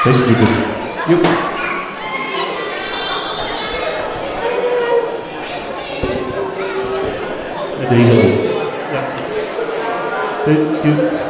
Deze doet het. Joep. En deze ook. Ja. Joep.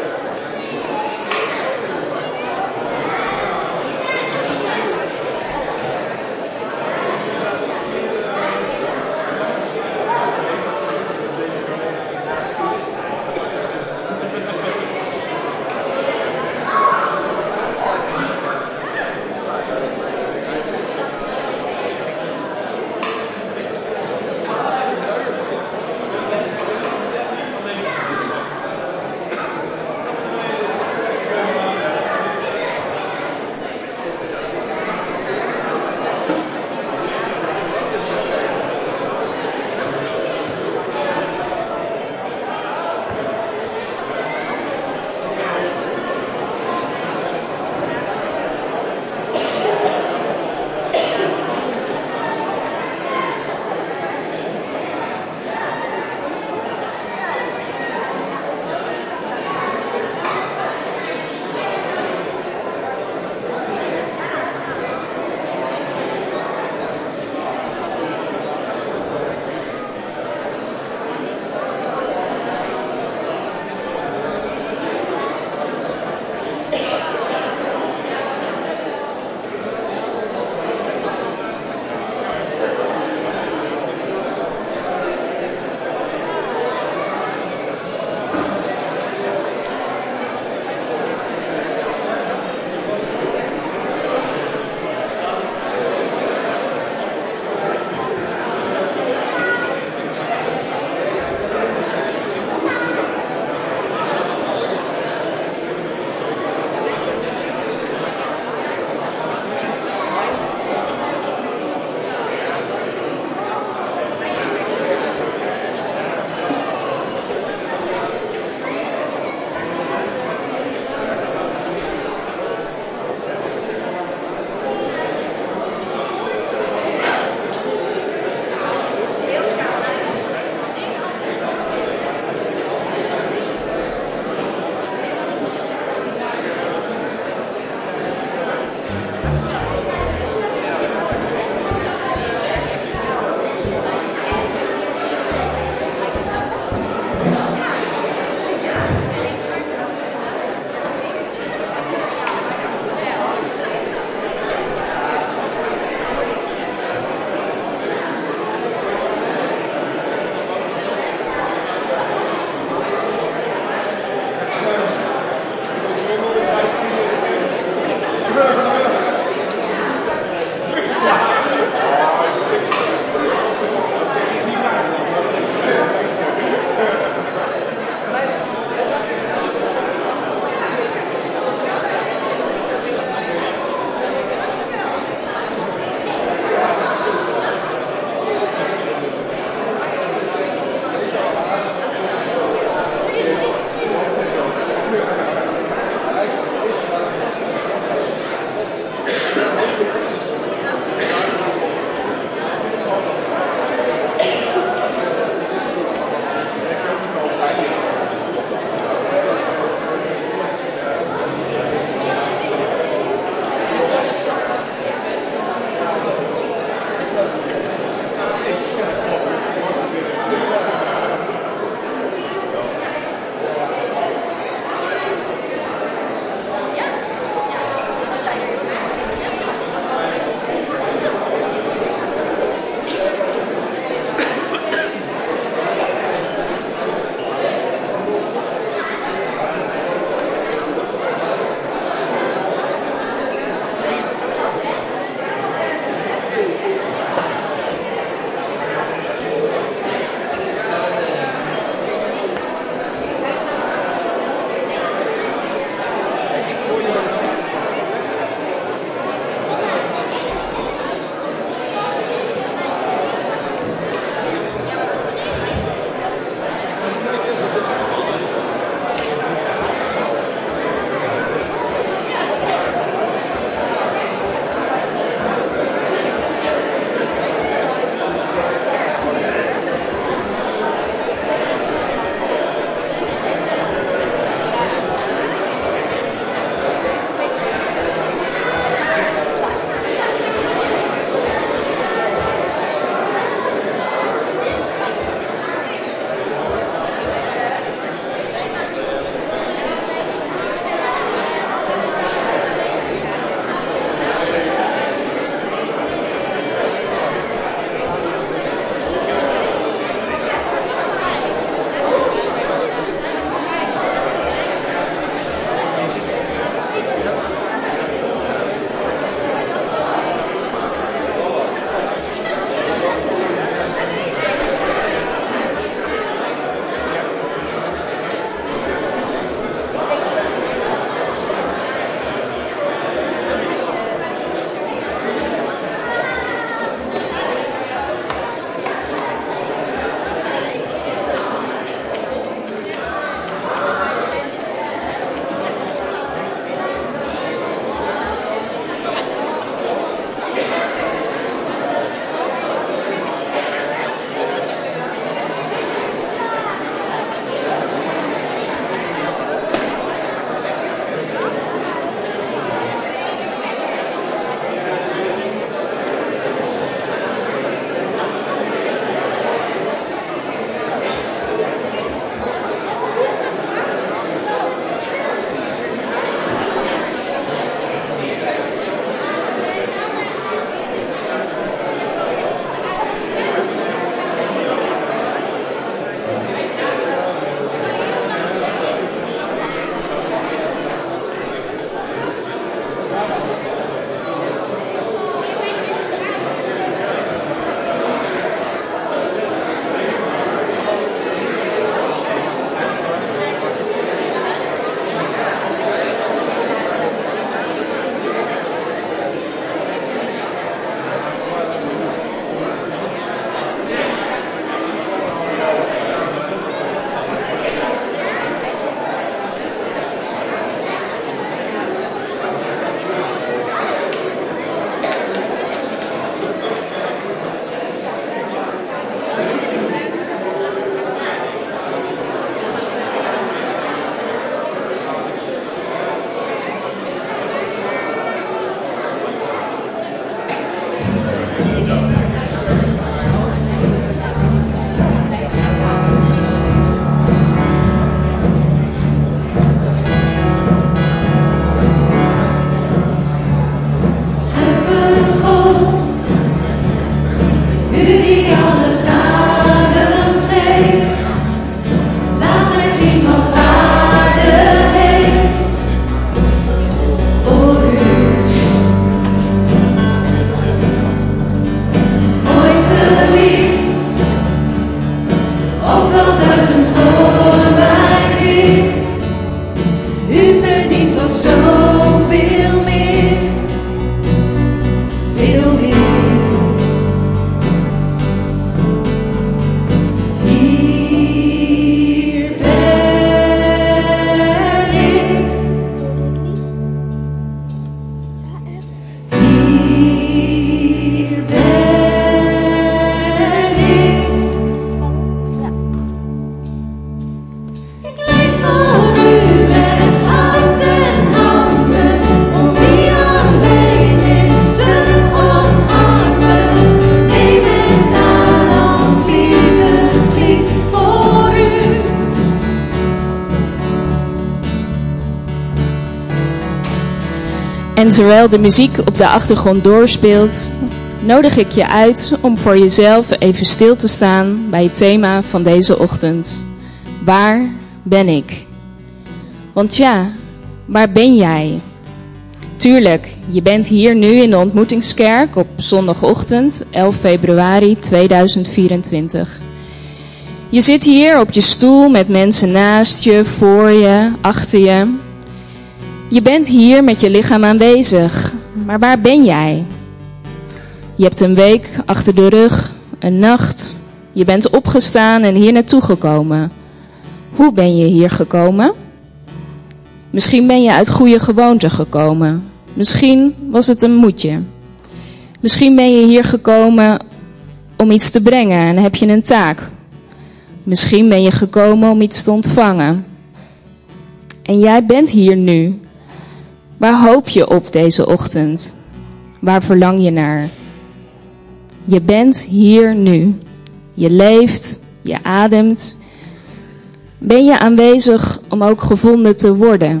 En terwijl de muziek op de achtergrond doorspeelt, nodig ik je uit om voor jezelf even stil te staan bij het thema van deze ochtend. Waar ben ik? Want ja, waar ben jij? Tuurlijk, je bent hier nu in de ontmoetingskerk op zondagochtend 11 februari 2024. Je zit hier op je stoel met mensen naast je, voor je, achter je. Je bent hier met je lichaam aanwezig, maar waar ben jij? Je hebt een week achter de rug, een nacht. Je bent opgestaan en hier naartoe gekomen. Hoe ben je hier gekomen? Misschien ben je uit goede gewoonte gekomen. Misschien was het een moedje. Misschien ben je hier gekomen om iets te brengen en heb je een taak. Misschien ben je gekomen om iets te ontvangen. En jij bent hier nu. Waar hoop je op deze ochtend? Waar verlang je naar? Je bent hier nu. Je leeft, je ademt. Ben je aanwezig om ook gevonden te worden?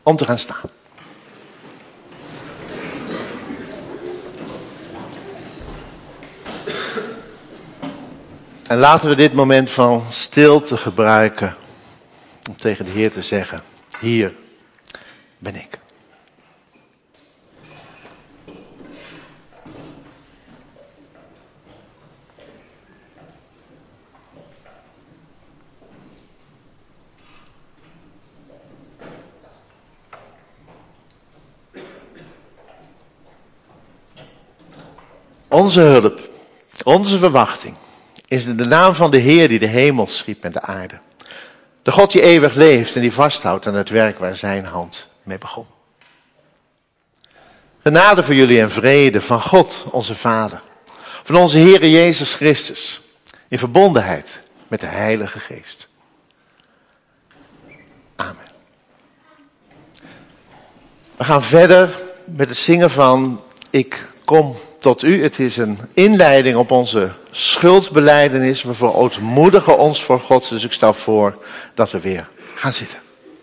om te gaan staan. En laten we dit moment van stilte gebruiken om tegen de Heer te zeggen, hier ben ik. Onze hulp, onze verwachting is in de naam van de Heer die de hemel schiep en de aarde. De God die eeuwig leeft en die vasthoudt aan het werk waar zijn hand mee begon. Genade voor jullie en vrede van God, onze Vader, van onze Heer Jezus Christus, in verbondenheid met de Heilige Geest. Amen. We gaan verder met het zingen van Ik kom tot u. Het is een inleiding op onze schuldbelijdenis. We verootmoedigen ons voor God. Dus ik stel voor dat we weer gaan zitten.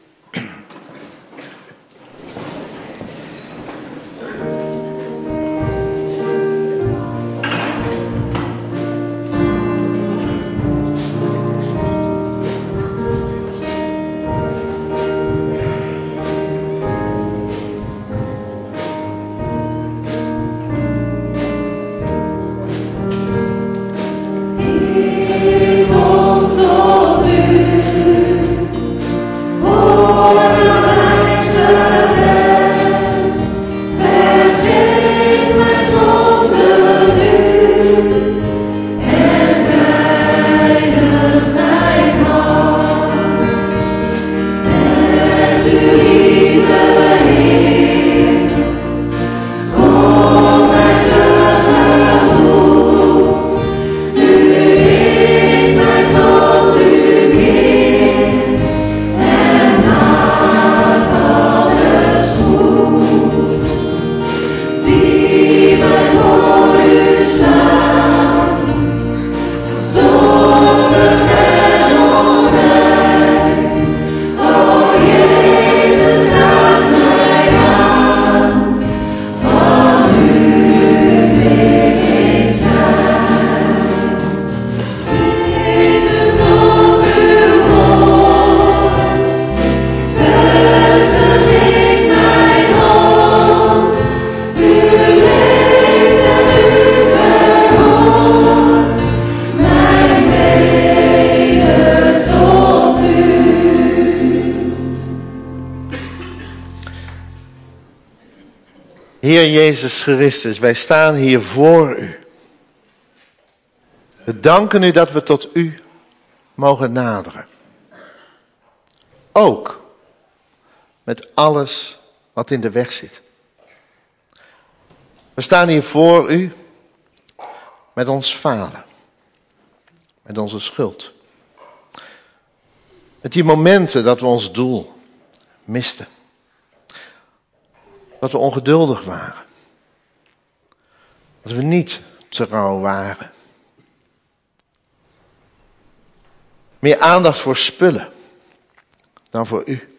Heer Jezus Christus, wij staan hier voor u. We danken u dat we tot u mogen naderen. Ook met alles wat in de weg zit. We staan hier voor u met ons falen. Met onze schuld. Met die momenten dat we ons doel misten. Dat we ongeduldig waren. Dat we niet trouw waren. Meer aandacht voor spullen dan voor u.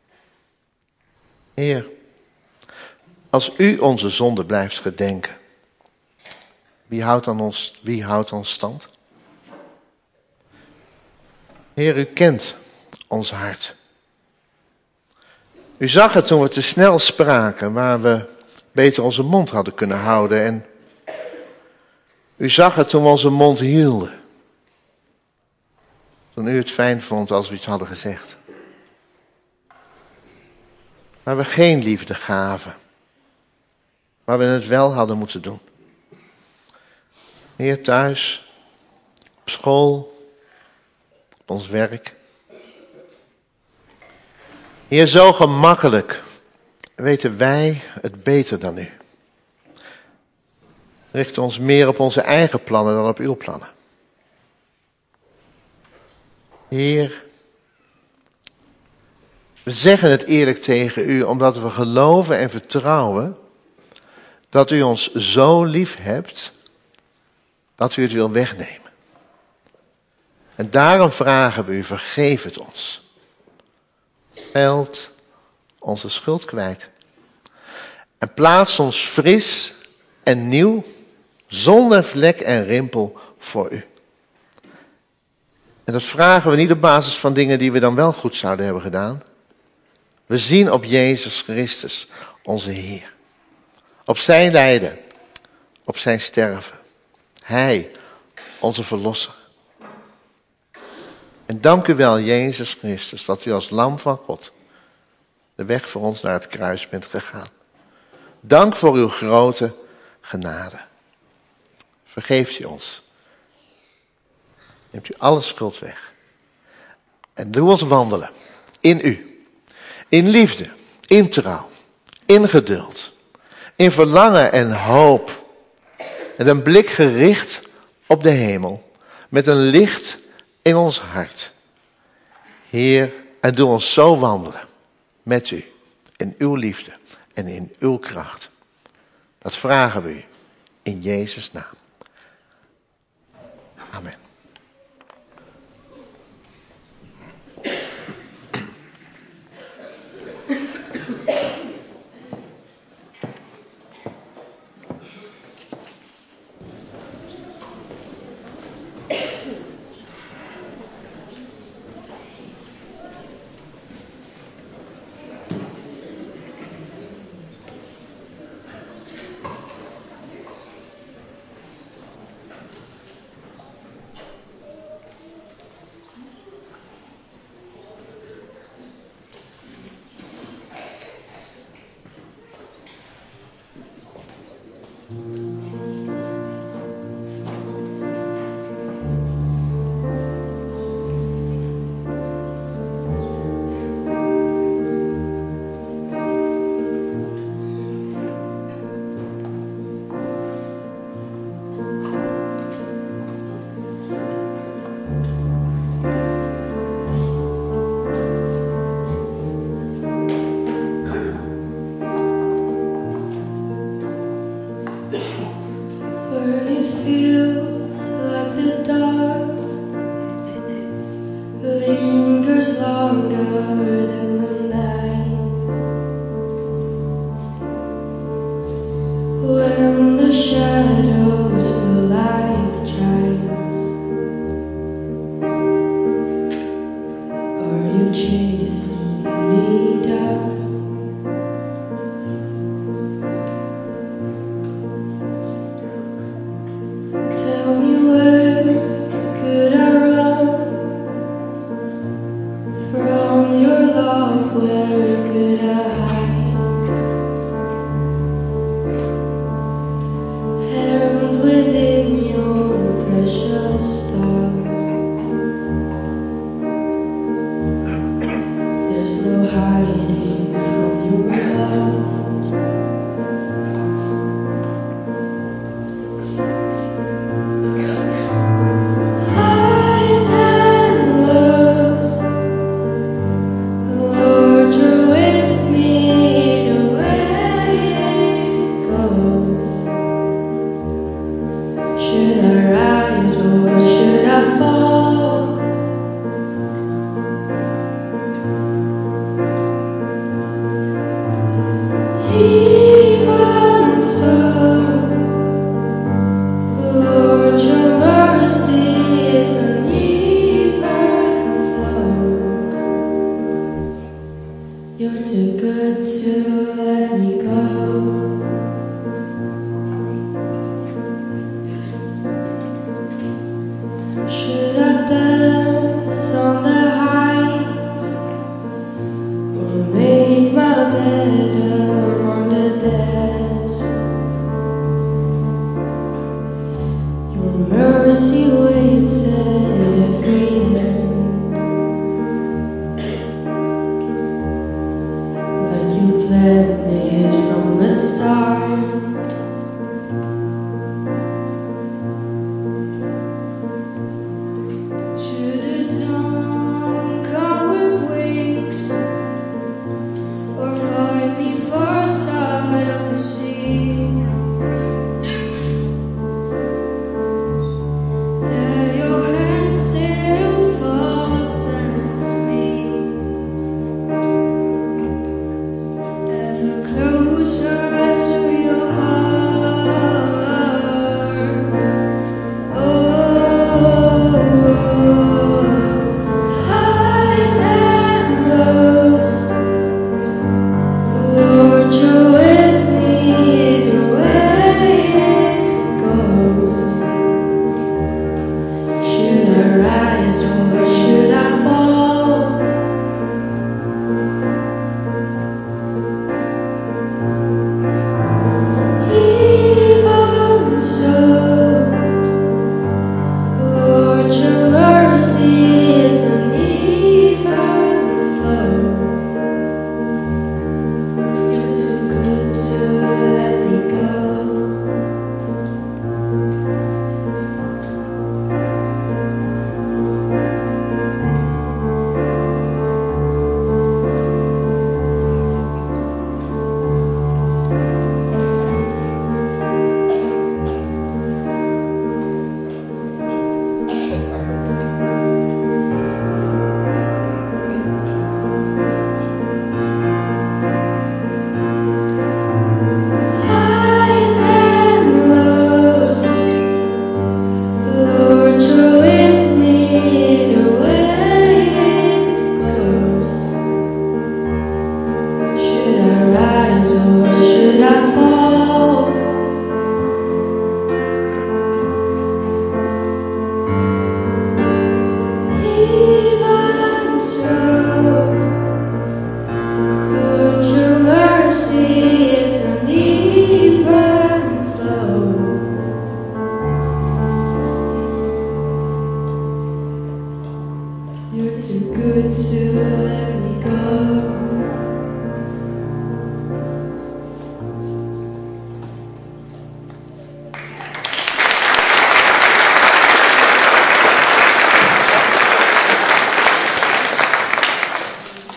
Heer, als u onze zonde blijft gedenken, wie houdt ons stand? Heer, u kent ons hart. U zag het toen we te snel spraken, waar we beter onze mond hadden kunnen houden. En u zag het toen we onze mond hielden. Toen u het fijn vond als we iets hadden gezegd. Waar we geen liefde gaven. Waar we het wel hadden moeten doen. Heer, thuis, op school, op ons werk. Heer, zo gemakkelijk weten wij het beter dan u. Richten ons meer op onze eigen plannen dan op uw plannen. Heer, we zeggen het eerlijk tegen u omdat we geloven en vertrouwen dat u ons zo lief hebt dat u het wil wegnemen. En daarom vragen we u, vergeef het ons. Geld onze schuld kwijt. En plaats ons fris en nieuw, zonder vlek en rimpel voor u. En dat vragen we niet op basis van dingen die we dan wel goed zouden hebben gedaan. We zien op Jezus Christus, onze Heer. Op zijn lijden, op zijn sterven. Hij, onze Verlosser. En dank u wel, Jezus Christus, dat u als lam van God de weg voor ons naar het kruis bent gegaan. Dank voor uw grote genade. Vergeeft u ons. Neemt u alle schuld weg. En doe ons wandelen in u. In liefde, in trouw, in geduld, in verlangen en hoop. Met een blik gericht op de hemel. Met een licht in ons hart. Heer, en doe ons zo wandelen met u. In uw liefde en in uw kracht. Dat vragen we u in Jezus' naam. Amen.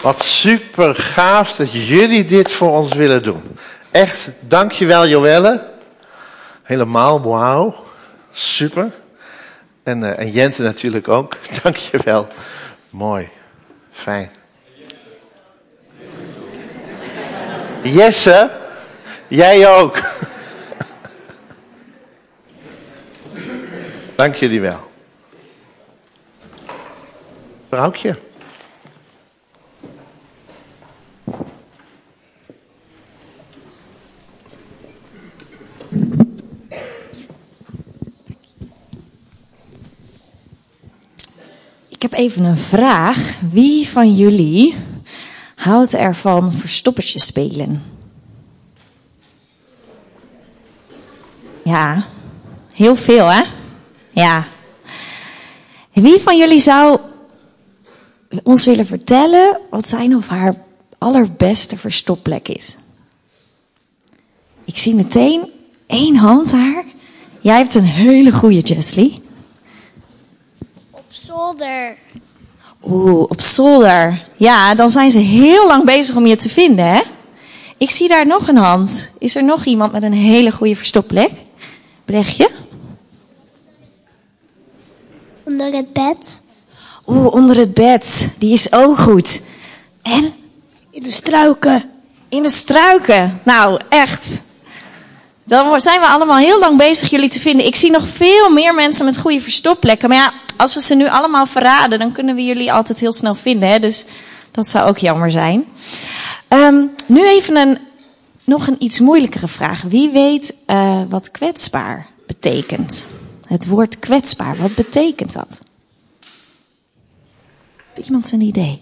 Wat super gaaf dat jullie dit voor ons willen doen. Echt, dankjewel Joelle. Helemaal, wauw. Super. En Jente natuurlijk ook. Dankjewel. Mooi. Fijn. Jesse, jij ook. Dank jullie wel. Vrouwtje. Ik heb even een vraag. Wie van jullie houdt ervan verstoppertje spelen? Ja, heel veel hè? Ja. Wie van jullie zou ons willen vertellen wat zijn of haar allerbeste verstopplek is? Ik zie meteen 1 hand daar. Jij hebt een hele goede, Jeslie. Op zolder. Oeh, op zolder. Ja, dan zijn ze heel lang bezig om je te vinden, hè? Ik zie daar nog een hand. Is er nog iemand met een hele goede verstopplek? Brechtje? Onder het bed. Oeh, onder het bed. Die is ook goed. En? In de struiken. In de struiken. Nou, echt. Dan zijn we allemaal heel lang bezig jullie te vinden. Ik zie nog veel meer mensen met goede verstopplekken. Maar ja, als we ze nu allemaal verraden, dan kunnen we jullie altijd heel snel vinden. Hè? Dus dat zou ook jammer zijn. Nu even nog een iets moeilijkere vraag. Wie weet wat kwetsbaar betekent? Het woord kwetsbaar, wat betekent dat? Heeft iemand een idee?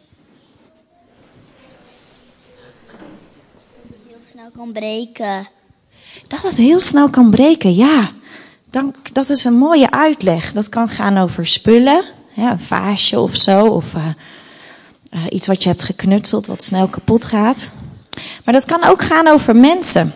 Heel snel kan breken. Dat het heel snel kan breken, ja. Dat is een mooie uitleg. Dat kan gaan over spullen, ja, een vaasje of zo. Of iets wat je hebt geknutseld wat snel kapot gaat. Maar dat kan ook gaan over mensen.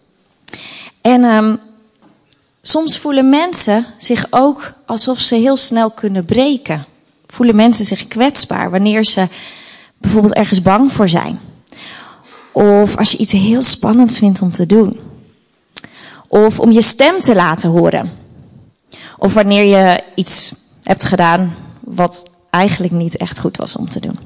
En soms voelen mensen zich ook alsof ze heel snel kunnen breken. Voelen mensen zich kwetsbaar wanneer ze bijvoorbeeld ergens bang voor zijn. Of als je iets heel spannends vindt om te doen. Of om je stem te laten horen. Of wanneer je iets hebt gedaan wat eigenlijk niet echt goed was om te doen.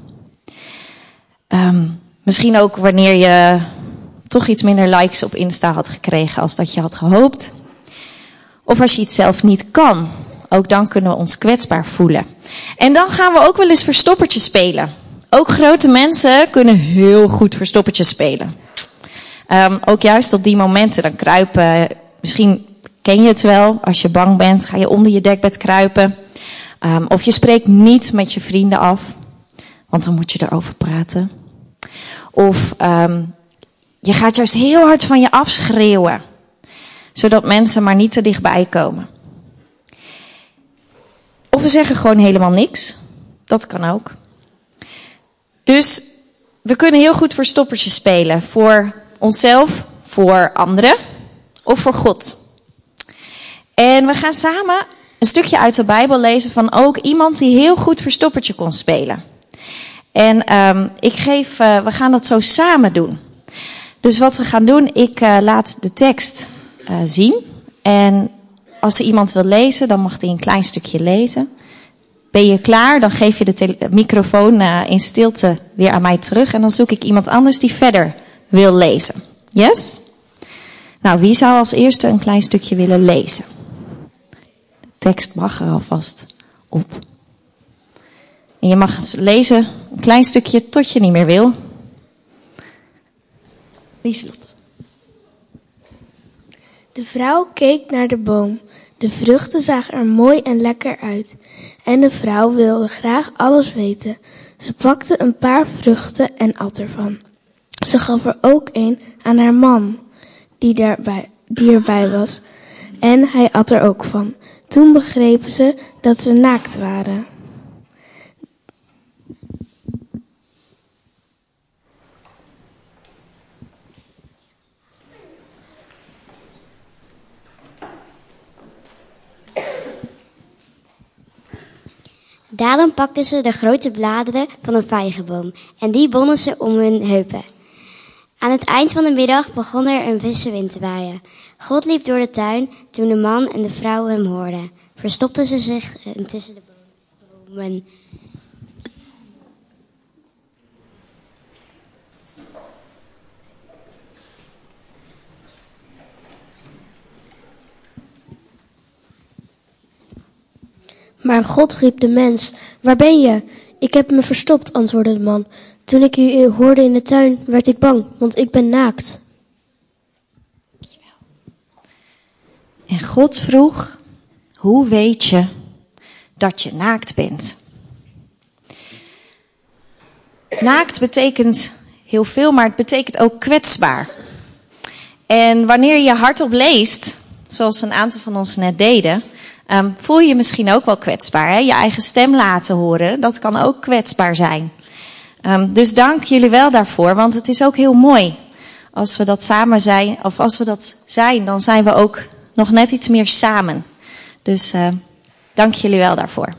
Misschien ook wanneer je toch iets minder likes op Insta had gekregen als dat je had gehoopt. Of als je iets zelf niet kan. Ook dan kunnen we ons kwetsbaar voelen. En dan gaan we ook wel eens verstoppertje spelen. Ook grote mensen kunnen heel goed verstoppertje spelen. Ook juist op die momenten, dan kruipen, misschien ken je het wel, als je bang bent, ga je onder je dekbed kruipen. Of je spreekt niet met je vrienden af, want dan moet je erover praten. Of je gaat juist heel hard van je afschreeuwen, zodat mensen maar niet te dichtbij komen. Of we zeggen gewoon helemaal niks, dat kan ook. Dus we kunnen heel goed verstoppertje spelen voor onszelf, voor anderen of voor God. En we gaan samen een stukje uit de Bijbel lezen van ook iemand die heel goed verstoppertje kon spelen. En we gaan dat zo samen doen. Dus wat we gaan doen, ik laat de tekst zien. En als er iemand wil lezen, dan mag hij een klein stukje lezen. Ben je klaar? Dan geef je de microfoon in stilte weer aan mij terug. En dan zoek ik iemand anders die verder wil lezen. Yes? Nou, wie zou als eerste een klein stukje willen lezen? De tekst mag er alvast op. En je mag lezen een klein stukje tot je niet meer wil. Lieselot. De vrouw keek naar de boom. De vruchten zagen er mooi en lekker uit. En de vrouw wilde graag alles weten. Ze pakte een paar vruchten en at ervan. Ze gaf er ook een aan haar man, die erbij was. En hij at er ook van. Toen begrepen ze dat ze naakt waren. Daarom pakten ze de grote bladeren van een vijgenboom en die bonden ze om hun heupen. Aan het eind van de middag begon er een frisse wind te waaien. God liep door de tuin toen de man en de vrouw hem hoorden. Verstopten ze zich tussen de bomen. Maar God riep de mens, waar ben je? Ik heb me verstopt, antwoordde de man. Toen ik u hoorde in de tuin, werd ik bang, want ik ben naakt. En God vroeg, hoe weet je dat je naakt bent? Naakt betekent heel veel, maar het betekent ook kwetsbaar. En wanneer je hardop leest, zoals een aantal van ons net deden, voel je je misschien ook wel kwetsbaar. Hè? Je eigen stem laten horen, dat kan ook kwetsbaar zijn. Dus dank jullie wel daarvoor, want het is ook heel mooi. Als we dat samen zijn, of als we dat zijn, dan zijn we ook nog net iets meer samen. Dus dank jullie wel daarvoor.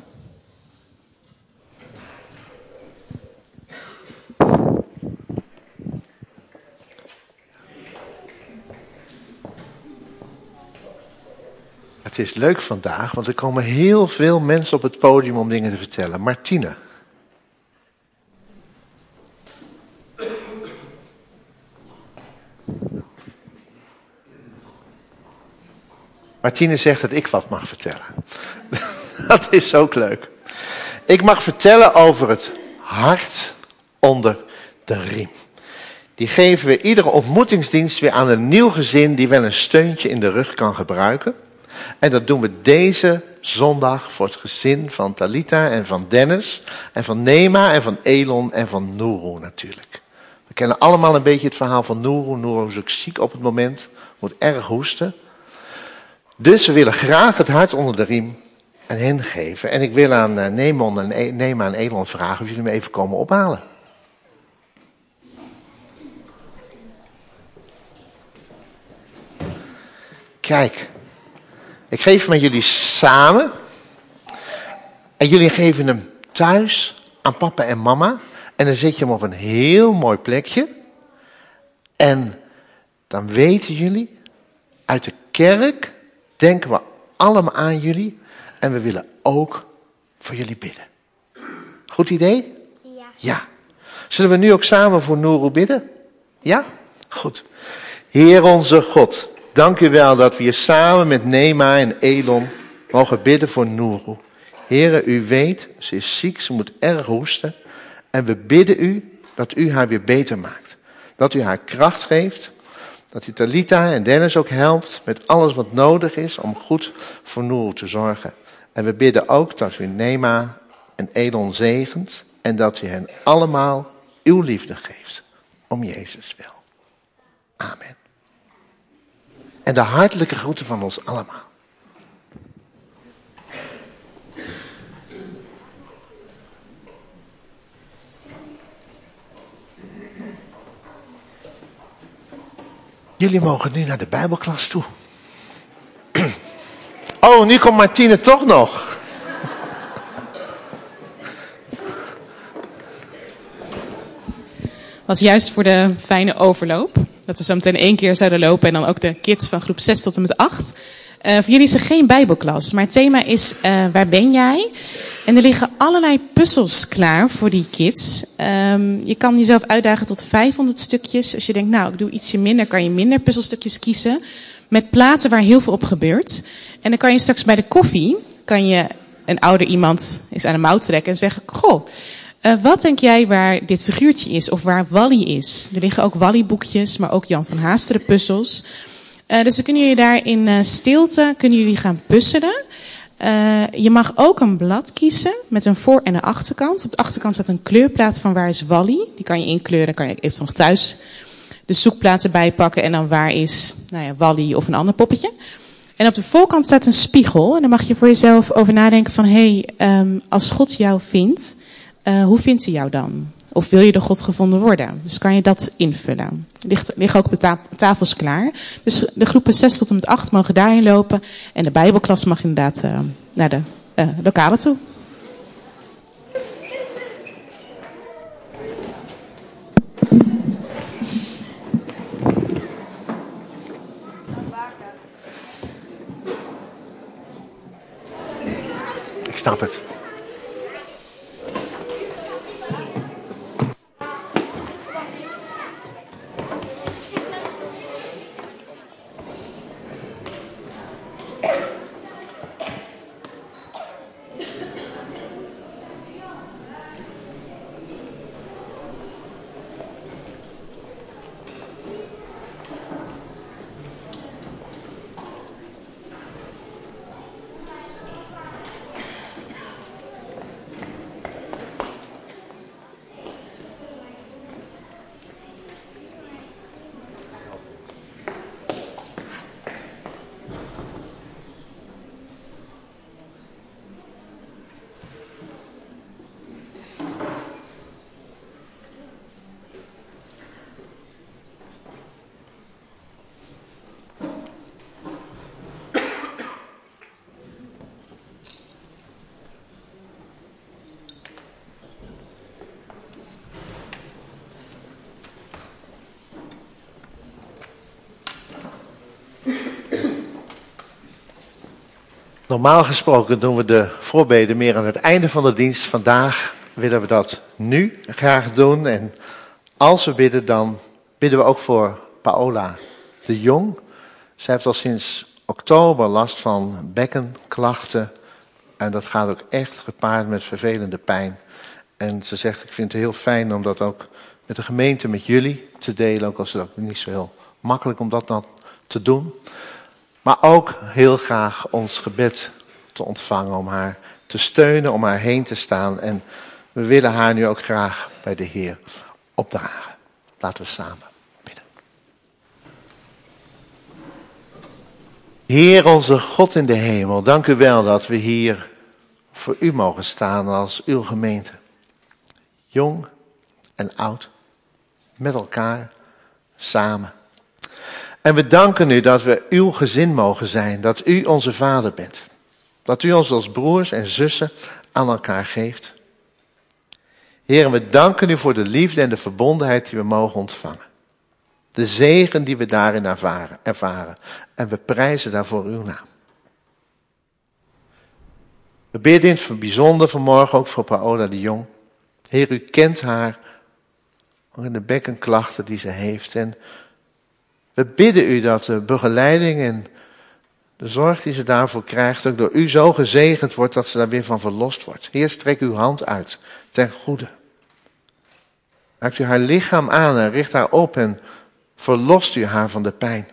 Het is leuk vandaag, want er komen heel veel mensen op het podium om dingen te vertellen. Martine. Martine zegt dat ik wat mag vertellen. Dat is ook leuk. Ik mag vertellen over het hart onder de riem. Die geven we iedere ontmoetingsdienst weer aan een nieuw gezin die wel een steuntje in de rug kan gebruiken. En dat doen we deze zondag voor het gezin van Talita en van Dennis en van Nema en van Elon en van Nouro natuurlijk. We kennen allemaal een beetje het verhaal van Nouro. Nouro is ook ziek op het moment, moet erg hoesten. Dus we willen graag het hart onder de riem aan hen geven. En ik wil aan Nema en Elon vragen of jullie me even komen ophalen. Kijk, ik geef hem aan jullie samen. En jullie geven hem thuis aan papa en mama. En dan zet je hem op een heel mooi plekje. En dan weten jullie, uit de kerk denken we allemaal aan jullie. En we willen ook voor jullie bidden. Goed idee? Ja. Ja. Zullen we nu ook samen voor Nouro bidden? Ja? Goed. Heer onze God, dank u wel dat we hier samen met Nema en Elon mogen bidden voor Nouro. Heere, u weet, ze is ziek, ze moet erg hoesten. En we bidden u dat u haar weer beter maakt. Dat u haar kracht geeft. Dat u Talita en Dennis ook helpt met alles wat nodig is om goed voor Nouro te zorgen. En we bidden ook dat u Nema en Elon zegent. En dat u hen allemaal uw liefde geeft. Om Jezus wil. Amen. En de hartelijke groeten van ons allemaal. Jullie mogen nu naar de Bijbelklas toe. Oh, nu komt Martine toch nog. Was juist voor de fijne overloop. Dat we zo meteen 1 keer zouden lopen en dan ook de kids van groep 6 tot en met 8. Voor jullie is er geen Bijbelklas, maar het thema is waar ben jij? En er liggen allerlei puzzels klaar voor die kids. Je kan jezelf uitdagen tot 500 stukjes. Als je denkt, nou, ik doe ietsje minder, kan je minder puzzelstukjes kiezen. Met platen waar heel veel op gebeurt. En dan kan je straks bij de koffie, kan je een ouder iemand eens aan de mouw trekken en zeggen, goh, wat denk jij waar dit figuurtje is of waar Wally is? Er liggen ook Wally-boekjes, maar ook Jan van Haasteren puzzels. Dus dan kunnen jullie daar in stilte gaan puzzelen. Je mag ook een blad kiezen met een voor- en een achterkant. Op de achterkant staat een kleurplaat van waar is Wally. Die kan je inkleuren, kan je eventueel nog thuis de zoekplaat erbij pakken. En dan waar is Wally of een ander poppetje. En op de voorkant staat een spiegel. En dan mag je voor jezelf over nadenken van, als God jou vindt, hoe vindt hij jou dan? Of wil je door God gevonden worden? Dus kan je dat invullen. Liggen ook op de tafels klaar. Dus de groepen 6 tot en met 8 mogen daarin lopen. En de Bijbelklas mag inderdaad naar de lokalen toe. Ik snap het. Normaal gesproken doen we de voorbeden meer aan het einde van de dienst. Vandaag willen we dat nu graag doen. En als we bidden, dan bidden we ook voor Paola de Jong. Zij heeft al sinds oktober last van bekkenklachten. En dat gaat ook echt gepaard met vervelende pijn. En ze zegt, ik vind het heel fijn om dat ook met de gemeente, met jullie te delen. Ook al is het ook niet zo heel makkelijk om dat dan te doen. Maar ook heel graag ons gebed te ontvangen, om haar te steunen, om haar heen te staan. En we willen haar nu ook graag bij de Heer opdragen. Laten we samen bidden. Heer onze God in de hemel, dank u wel dat we hier voor u mogen staan als uw gemeente. Jong en oud, met elkaar, samen. En we danken u dat we uw gezin mogen zijn, dat u onze vader bent. Dat u ons als broers en zussen aan elkaar geeft. Heer, we danken u voor de liefde en de verbondenheid die we mogen ontvangen. De zegen die we daarin ervaren. En we prijzen daarvoor uw naam. We bidden in het bijzonder vanmorgen ook voor Paola de Jong. Heer, u kent haar, ook in de bekkenklachten die ze heeft. En we bidden u dat de begeleiding en de zorg die ze daarvoor krijgt, ook door u zo gezegend wordt dat ze daar weer van verlost wordt. Heer, strek uw hand uit ten goede. Raakt u haar lichaam aan en richt haar op en verlost u haar van de pijn.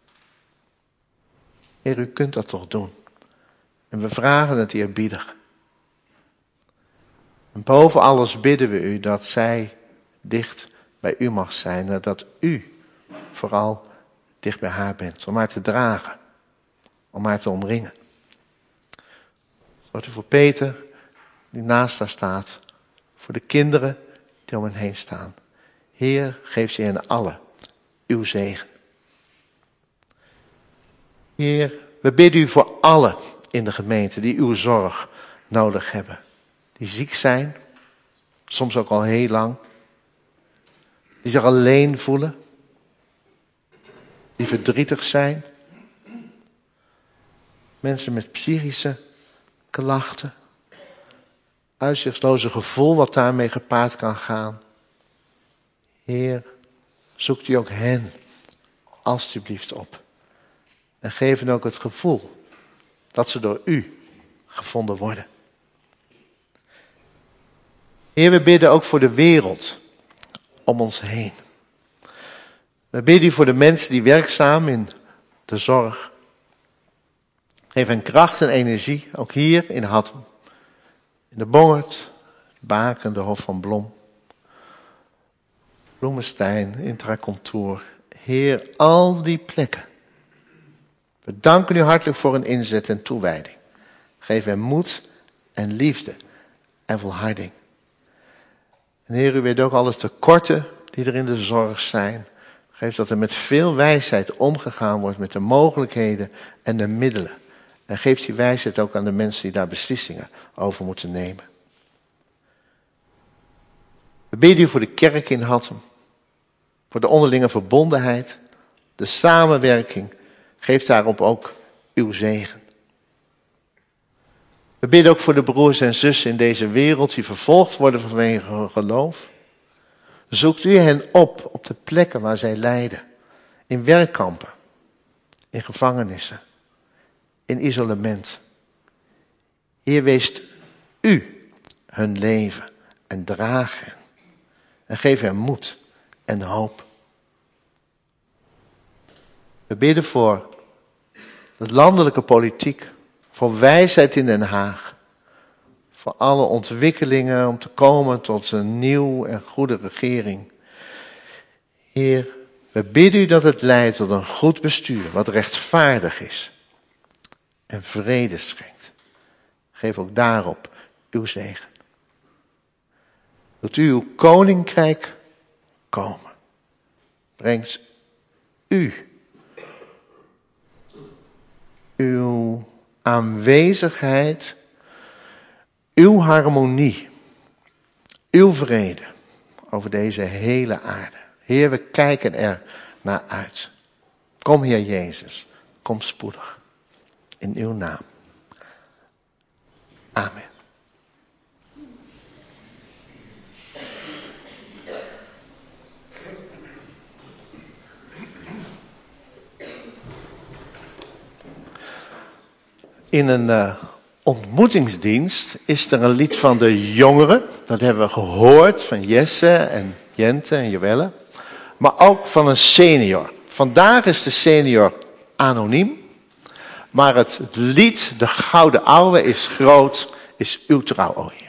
Heer, u kunt dat toch doen. En we vragen het eerbiedig. En boven alles bidden we u dat zij dicht bij u mag zijn. En dat u vooral dicht bij haar bent. Om haar te dragen. Om haar te omringen. Zorgt u voor Peter, die naast haar staat. Voor de kinderen die om hen heen staan. Heer, geef ze hen allen uw zegen. Heer, we bidden u voor allen in de gemeente die uw zorg nodig hebben. Die ziek zijn, soms ook al heel lang. Die zich alleen voelen. Die verdrietig zijn. Mensen met psychische klachten. Uitzichtloze gevoel wat daarmee gepaard kan gaan. Heer, zoekt u ook hen alstublieft op. En geef hen ook het gevoel dat ze door u gevonden worden. Heer, we bidden ook voor de wereld om ons heen. We bidden u voor de mensen die werkzaam in de zorg. Geef hen kracht en energie, ook hier in Hattem. In de Bongerd, Baken, de Hof van Blom. Bloemenstein, Intracontour. Heer, al die plekken. We danken u hartelijk voor een inzet en toewijding. Geef hen moed en liefde en volharding. En Heer, u weet ook alle tekorten die er in de zorg zijn. Geef dat er met veel wijsheid omgegaan wordt met de mogelijkheden en de middelen. En geef die wijsheid ook aan de mensen die daar beslissingen over moeten nemen. We bidden u voor de kerk in Hattem. Voor de onderlinge verbondenheid. De samenwerking. Geef daarop ook uw zegen. We bidden ook voor de broers en zussen in deze wereld die vervolgd worden vanwege hun geloof. Zoekt u hen op de plekken waar zij lijden. In werkkampen, in gevangenissen, in isolement. Heer, weest u hun leven en draag hen. En geef hen moed en hoop. We bidden voor de landelijke politiek, voor wijsheid in Den Haag. Voor alle ontwikkelingen om te komen tot een nieuw en goede regering. Heer, we bidden u dat het leidt tot een goed bestuur, wat rechtvaardig is en vrede schenkt. Geef ook daarop uw zegen. Wilt u uw koninkrijk komen? Brengt u uw aanwezigheid, uw harmonie, uw vrede over deze hele aarde. Heer, we kijken er naar uit. Kom, Heer Jezus, kom spoedig. In uw naam. Amen. In een ontmoetingsdienst is er een lied van de jongeren. Dat hebben we gehoord van Jesse en Jente en Joelle. Maar ook van een senior. Vandaag is de senior anoniem. Maar het lied, de Gouden Ouwe, is groot, is uw trouw, o Heer.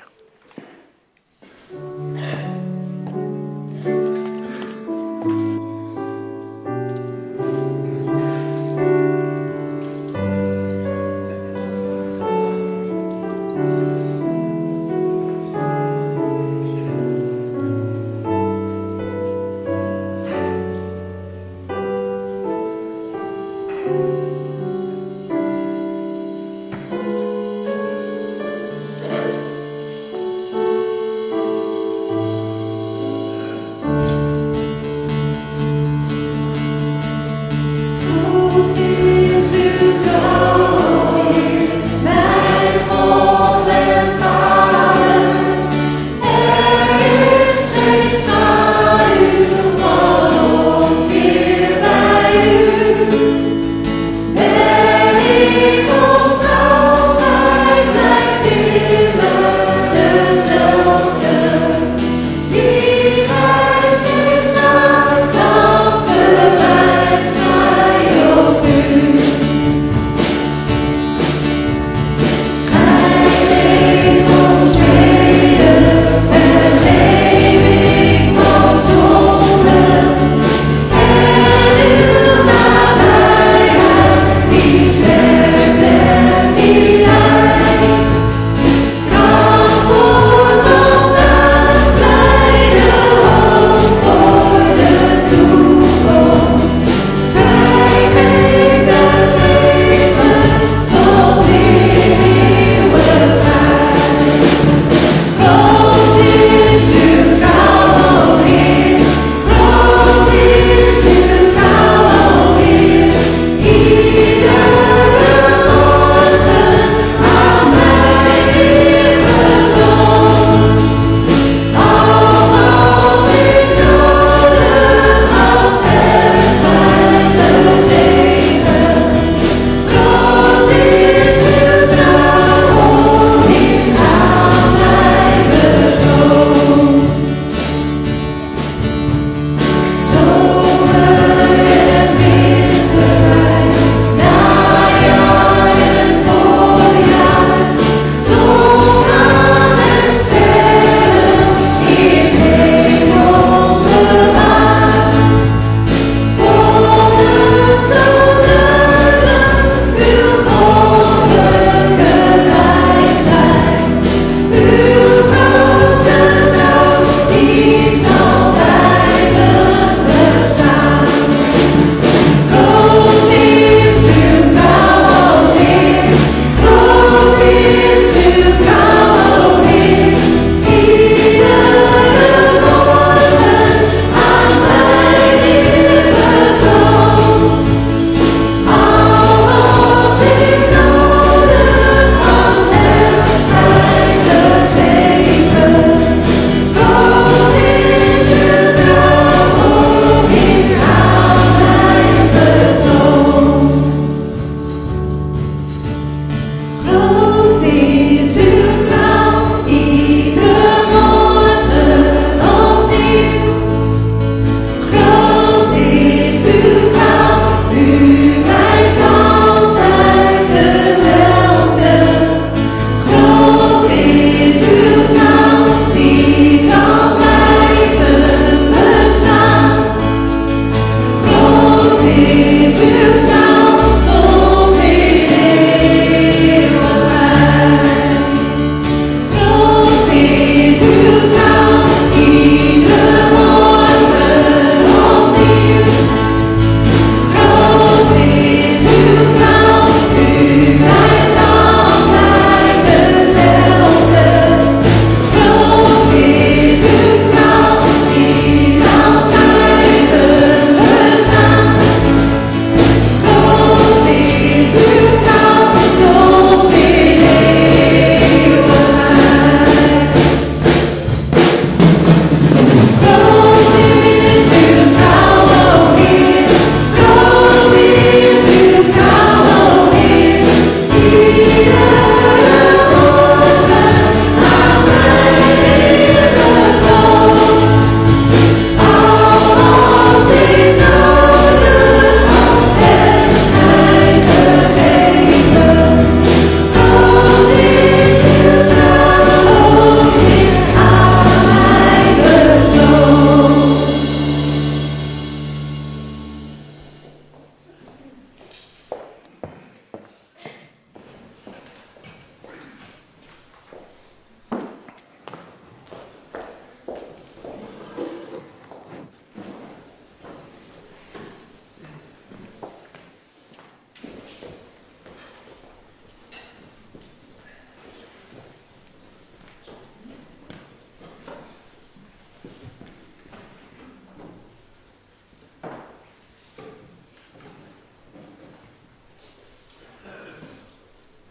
Sterkte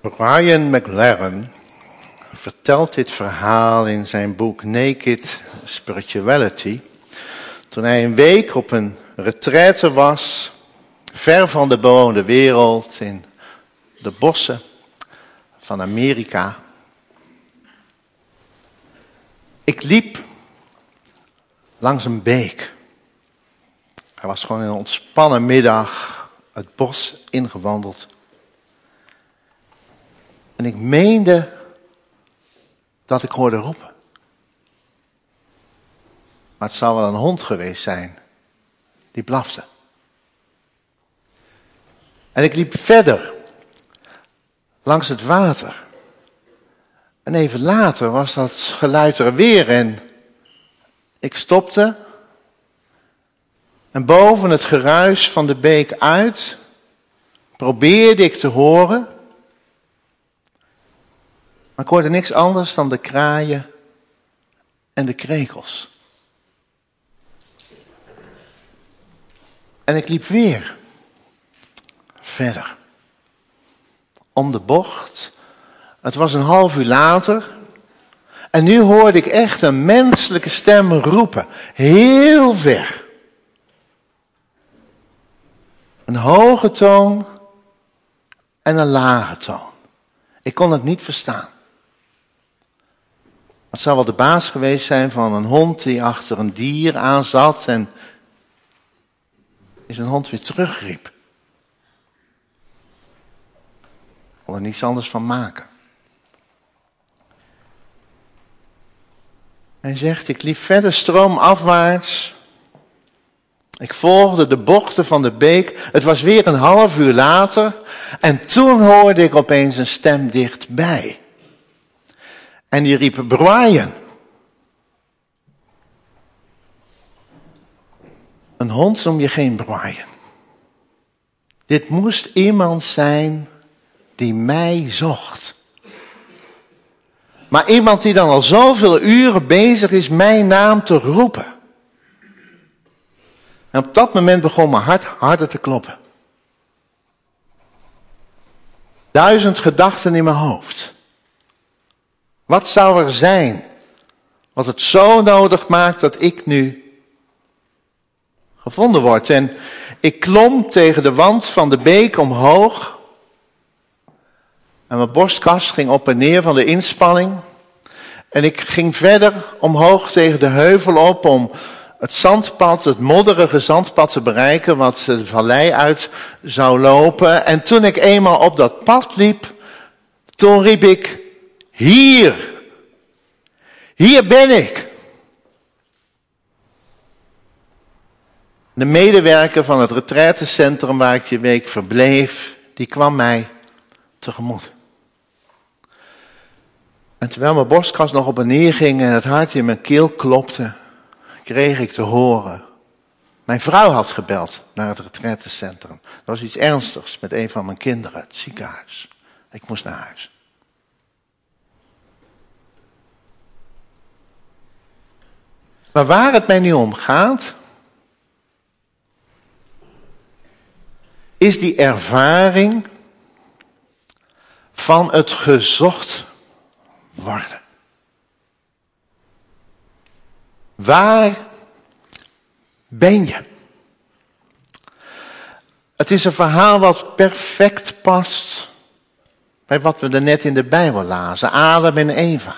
Brian McLaren vertelt dit verhaal in zijn boek Naked Spirituality. Toen hij een week op een retraite was, ver van de bewoonde wereld, in de bossen van Amerika. Ik liep langs een beek. Hij was gewoon in een ontspannen middag het bos ingewandeld. En ik meende dat ik hoorde roepen. Maar het zou wel een hond geweest zijn die blafte. En ik liep verder langs het water. En even later was dat geluid er weer en ik stopte. En boven het geruis van de beek uit probeerde ik te horen. Maar ik hoorde niks anders dan de kraaien en de krekels. En ik liep weer verder. Om de bocht. Het was een half uur later. En nu hoorde ik echt een menselijke stem roepen. Heel ver. Een hoge toon en een lage toon. Ik kon het niet verstaan. Het zou wel de baas geweest zijn van een hond die achter een dier aan zat en zijn hond weer terugriep. Ik kon er niets anders van maken. Hij zegt, ik liep verder stroomafwaarts. Ik volgde de bochten van de beek. Het was weer een half uur later. En toen hoorde ik opeens een stem dichtbij. En die riep, Brian. Een hond noem je geen Brian. Dit moest iemand zijn die mij zocht. Maar iemand die dan al zoveel uren bezig is mijn naam te roepen. En op dat moment begon mijn hart harder te kloppen. 1000 gedachten in mijn hoofd. Wat zou er zijn wat het zo nodig maakt dat ik nu gevonden word? En ik klom tegen de wand van de beek omhoog. En mijn borstkas ging op en neer van de inspanning. En ik ging verder omhoog tegen de heuvel op om het zandpad, het modderige zandpad te bereiken wat de vallei uit zou lopen. En toen ik eenmaal op dat pad liep, toen riep ik, hier ben ik. De medewerker van het retraitecentrum waar ik die week verbleef, die kwam mij tegemoet. En terwijl mijn borstkas nog op en neer ging en het hart in mijn keel klopte, kreeg ik te horen. Mijn vrouw had gebeld naar het retraitecentrum. Er was iets ernstigs met een van mijn kinderen, het ziekenhuis. Ik moest naar huis. Maar waar het mij nu om gaat, is die ervaring van het gezocht worden. Waar ben je? Het is een verhaal wat perfect past bij wat we net in de Bijbel lazen. Adam en Eva.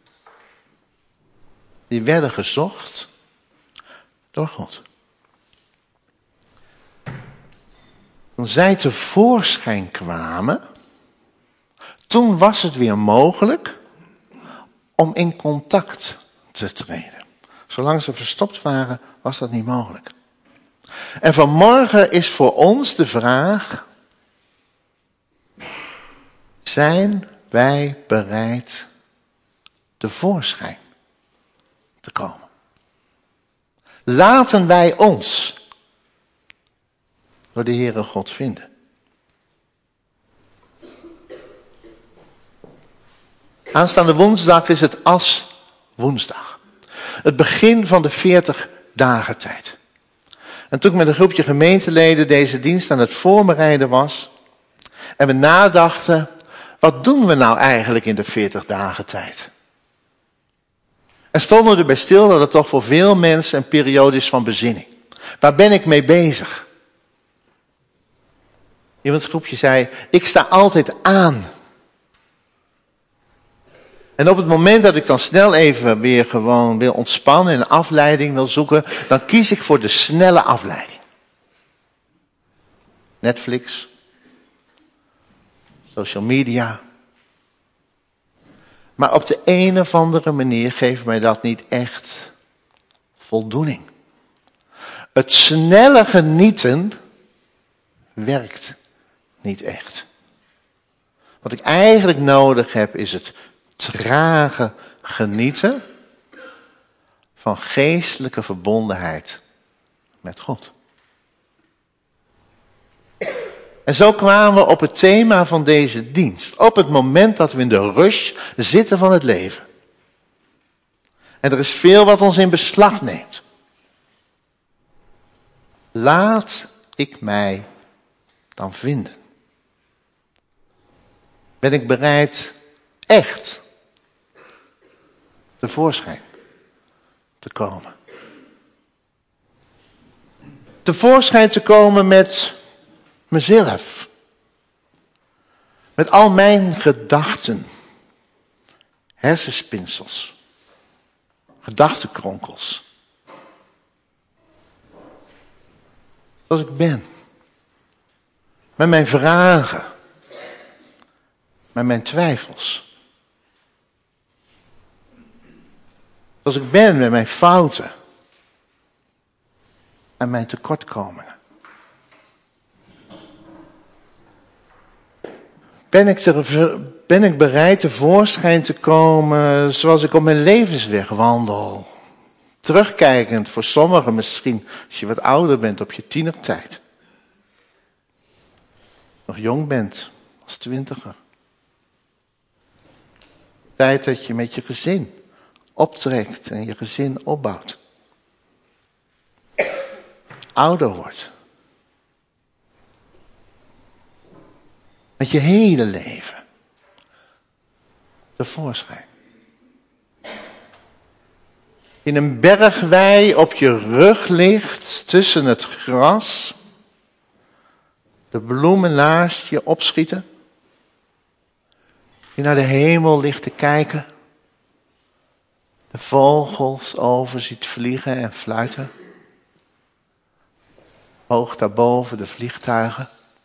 Die werden gezocht door God. Toen zij tevoorschijn kwamen, toen was het weer mogelijk om in contact te treden. Zolang ze verstopt waren, was dat niet mogelijk. En vanmorgen is voor ons de vraag, zijn wij bereid tevoorschijn te komen? Laten wij ons door de Heere God vinden. Aanstaande woensdag is het Aswoensdag. Het begin van de 40 dagen tijd. En toen ik met een groepje gemeenteleden deze dienst aan het voorbereiden was. En we nadachten, Wat doen we nou eigenlijk in de 40 dagen tijd? En stonden we erbij stil dat het toch voor veel mensen een periode is van bezinning. Waar ben ik mee bezig? Iemand groepje zei, ik sta altijd aan. En op het moment dat ik dan snel even weer gewoon wil ontspannen en een afleiding wil zoeken, dan kies ik voor de snelle afleiding. Netflix, social media. Maar op de een of andere manier geeft mij dat niet echt voldoening. Het snelle genieten werkt niet echt. Wat ik eigenlijk nodig heb is het trage genieten van geestelijke verbondenheid met God. En zo kwamen we op het thema van deze dienst. Op het moment dat we in de rush zitten van het leven. En er is veel wat ons in beslag neemt. Laat ik mij dan vinden. Ben ik bereid echt tevoorschijn te komen. Tevoorschijn te komen met mezelf. Met al mijn gedachten. Hersenspinsels. Gedachtenkronkels. Zoals ik ben. Met mijn vragen. Met mijn twijfels. Zoals ik ben met mijn fouten. En mijn tekortkomingen. Ben ik bereid tevoorschijn te komen zoals ik op mijn levensweg wandel? Terugkijkend voor sommigen misschien, als je wat ouder bent op je tienertijd. Nog jong bent, als 20er. Tijd dat je met je gezin optrekt en je gezin opbouwt. Ouder wordt. Met je hele leven. Tevoorschijn. In een bergwei op je rug ligt tussen het gras. De bloemen naast je opschieten. Je naar de hemel ligt te kijken. De vogels over ziet vliegen en fluiten. Hoog daarboven de vliegtuigen.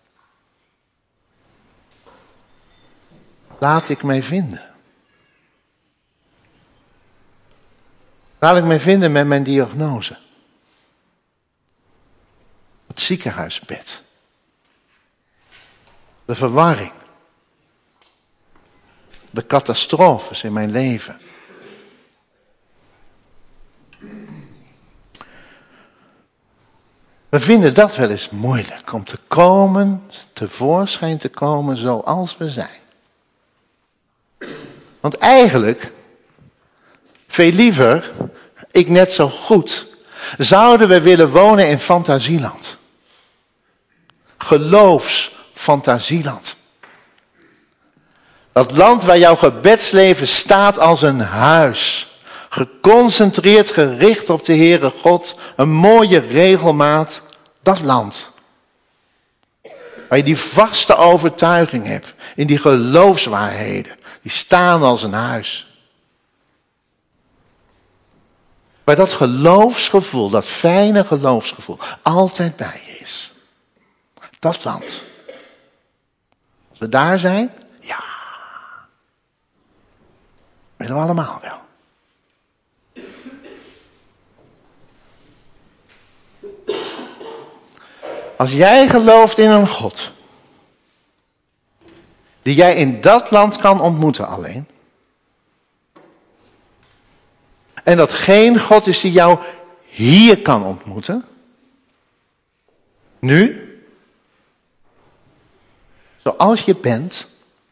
Laat ik mij vinden. Laat ik mij vinden met mijn diagnose. Het ziekenhuisbed. De verwarring. De catastrofes in mijn leven. We vinden dat wel eens moeilijk om te komen, tevoorschijn te komen zoals we zijn. Want eigenlijk, veel liever, ik net zo goed, zouden we willen wonen in fantasieland. Geloofsfantasieland. Dat land waar jouw gebedsleven staat als een huis. Geconcentreerd, gericht op de Heere God. Een mooie regelmaat. Dat land. Waar je die vaste overtuiging hebt. In die geloofswaarheden. Die staan als een huis. Waar dat geloofsgevoel, dat fijne geloofsgevoel, altijd bij je is. Dat land. Als we daar zijn, ja. Willen we allemaal wel. Als jij gelooft in een God, die jij in dat land kan ontmoeten alleen, en dat geen God is die jou hier kan ontmoeten, nu, zoals je bent,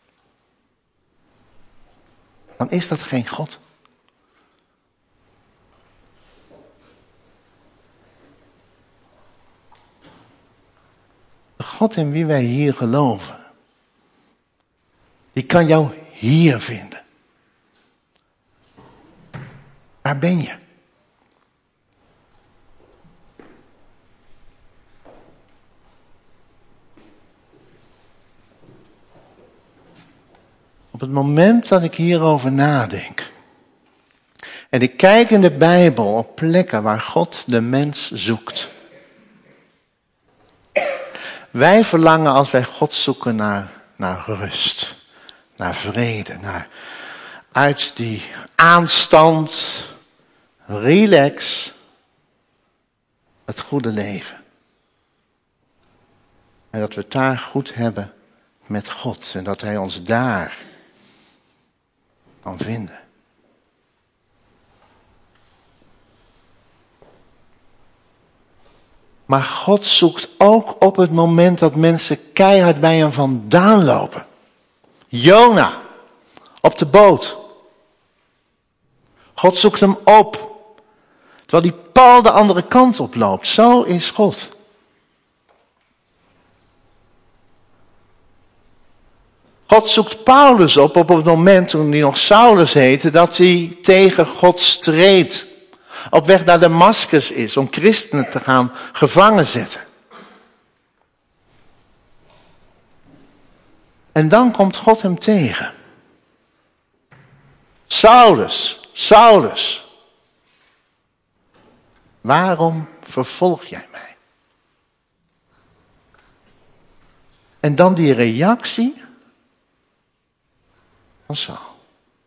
dan is dat geen God. De God in wie wij hier geloven, Die kan jou hier vinden. Waar ben je? Op het moment dat ik hierover nadenk en ik kijk in de Bijbel op plekken waar God de mens zoekt. Wij verlangen als wij God zoeken naar rust, naar vrede, naar uit die aanstand, relax, het goede leven. En dat we het daar goed hebben met God en dat Hij ons daar kan vinden. Maar God zoekt ook op het moment dat mensen keihard bij hem vandaan lopen. Jona, op de boot. God zoekt hem op. Terwijl die Paul de andere kant op loopt. Zo is God. God zoekt Paulus op het moment toen hij nog Saulus heette, dat hij tegen God streed. Op weg naar Damascus is om christenen te gaan gevangen zetten. En dan komt God hem tegen. Saulus, Saulus, waarom vervolg jij mij? En dan die reactie van Saul.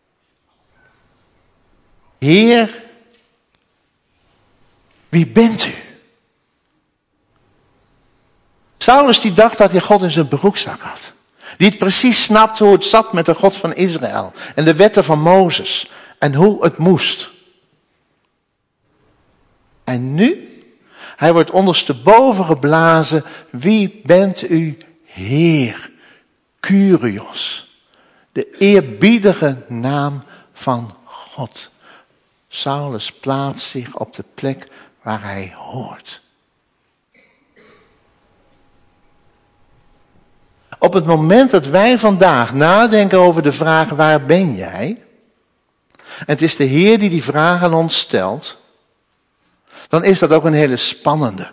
Heer, wie bent u? Saulus die dacht dat hij God in zijn broekzak had. Die het precies snapte hoe het zat met de God van Israël. En de wetten van Mozes. En hoe het moest. En nu? Hij wordt ondersteboven geblazen. Wie bent u, Heer? Kyrios. De eerbiedige naam van God. Saulus plaatst zich op de plek waar hij hoort. Op het moment dat wij vandaag nadenken over de vraag waar ben jij? En het is de Heer die vraag aan ons stelt. Dan is dat ook een hele spannende.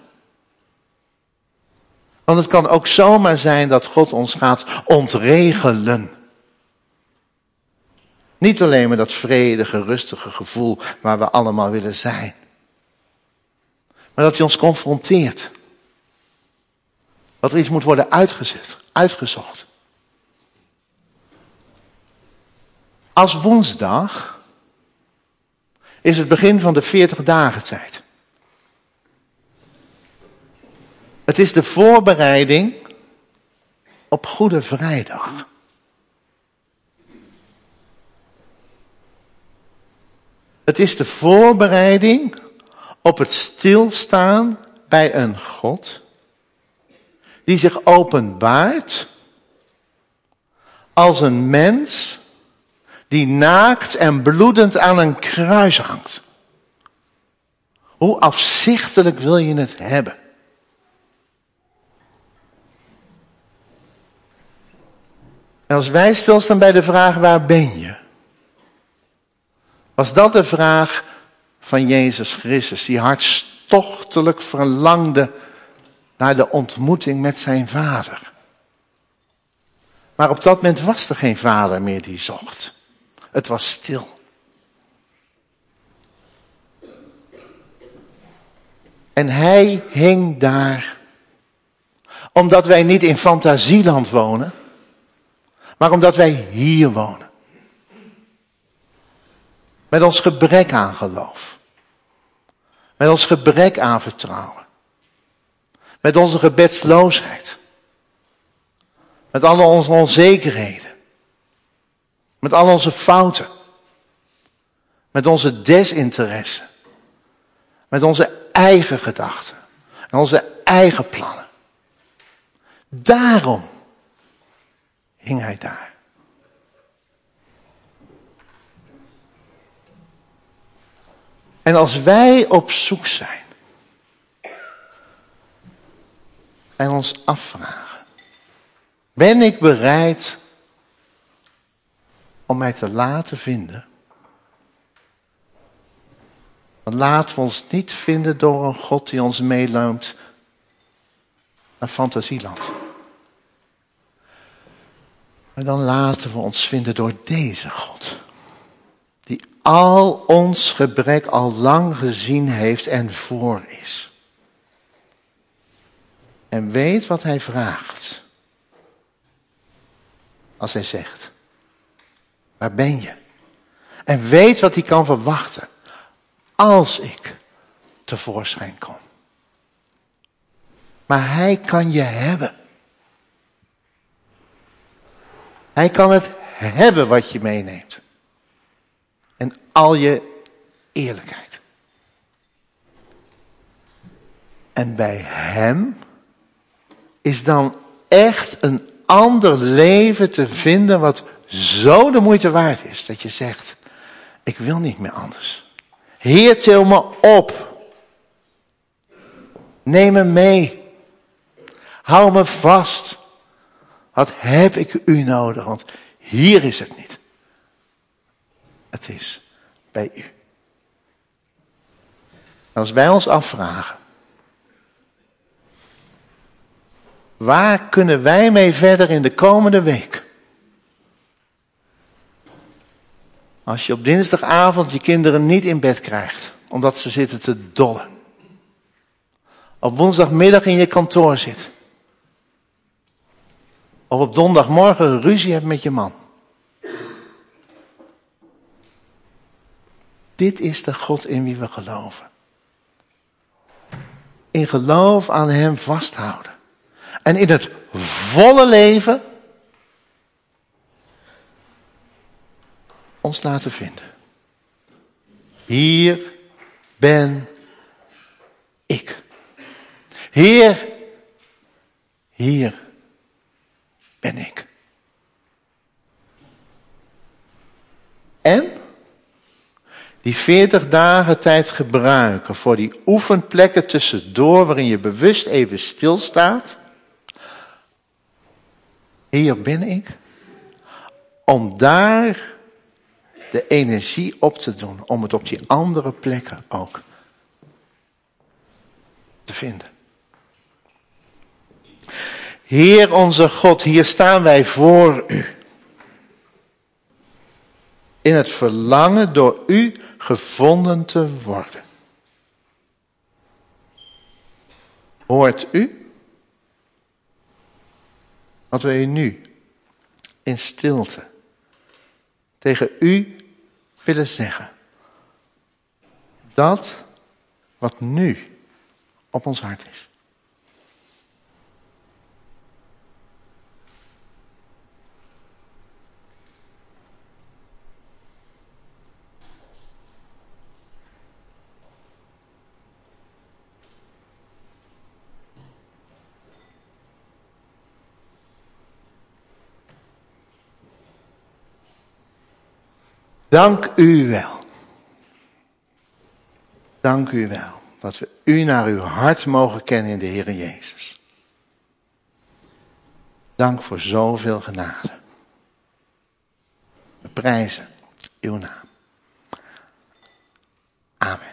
Want het kan ook zomaar zijn dat God ons gaat ontregelen. Niet alleen met dat vredige, rustige gevoel waar we allemaal willen zijn. Maar dat hij ons confronteert. Dat er iets moet worden uitgezocht. Als woensdag is het begin van de 40 dagen tijd. Het is de voorbereiding op Goede Vrijdag. Het is de voorbereiding op het stilstaan bij een God die zich openbaart als een mens die naakt en bloedend aan een kruis hangt. Hoe afzichtelijk wil je het hebben? En als wij stilstaan bij de vraag waar ben je? Was dat de vraag van Jezus Christus, die hartstochtelijk verlangde naar de ontmoeting met zijn vader. Maar op dat moment was er geen vader meer die zocht. Het was stil. En hij hing daar, omdat wij niet in fantasieland wonen, maar omdat wij hier wonen. Met ons gebrek aan geloof. Met ons gebrek aan vertrouwen. Met onze gebedsloosheid. Met alle onze onzekerheden. Met al onze fouten. Met onze desinteresse. Met onze eigen gedachten. En onze eigen plannen. Daarom hing hij daar. En als wij op zoek zijn en ons afvragen, ben ik bereid om mij te laten vinden. Dan laten we ons niet vinden door een God die ons meeloopt naar fantasieland. Maar dan laten we ons vinden door deze God. Die al ons gebrek al lang gezien heeft en voor is. En weet wat hij vraagt. Als hij zegt, waar ben je? En weet wat hij kan verwachten. Als ik tevoorschijn kom. Maar hij kan je hebben. Hij kan het hebben wat je meeneemt. En al je eerlijkheid. En bij hem is dan echt een ander leven te vinden wat zo de moeite waard is. Dat je zegt, ik wil niet meer anders. Heer, til me op. Neem me mee. Hou me vast. Wat heb ik u nodig? Want hier is het niet. Het is bij u. Als wij ons afvragen. Waar kunnen wij mee verder in de komende week? Als je op dinsdagavond je kinderen niet in bed krijgt. Omdat ze zitten te dollen. Op woensdagmiddag in je kantoor zit. Of op donderdagmorgen ruzie hebt met je man. Dit is de God in wie we geloven. In geloof aan hem vasthouden. En in het volle leven ons laten vinden. Hier ben ik. Heer, hier ben ik. En die 40 dagen tijd gebruiken voor die oefenplekken tussendoor waarin je bewust even stilstaat. Hier ben ik. Om daar de energie op te doen. Om het op die andere plekken ook te vinden. Heer onze God, hier staan wij voor u. In het verlangen door u gevonden te worden. Hoort u wat wij nu in stilte tegen u willen zeggen? Dat wat nu op ons hart is. Dank u wel. Dank u wel dat we u naar uw hart mogen kennen in de Heer Jezus. Dank voor zoveel genade. We prijzen uw naam. Amen.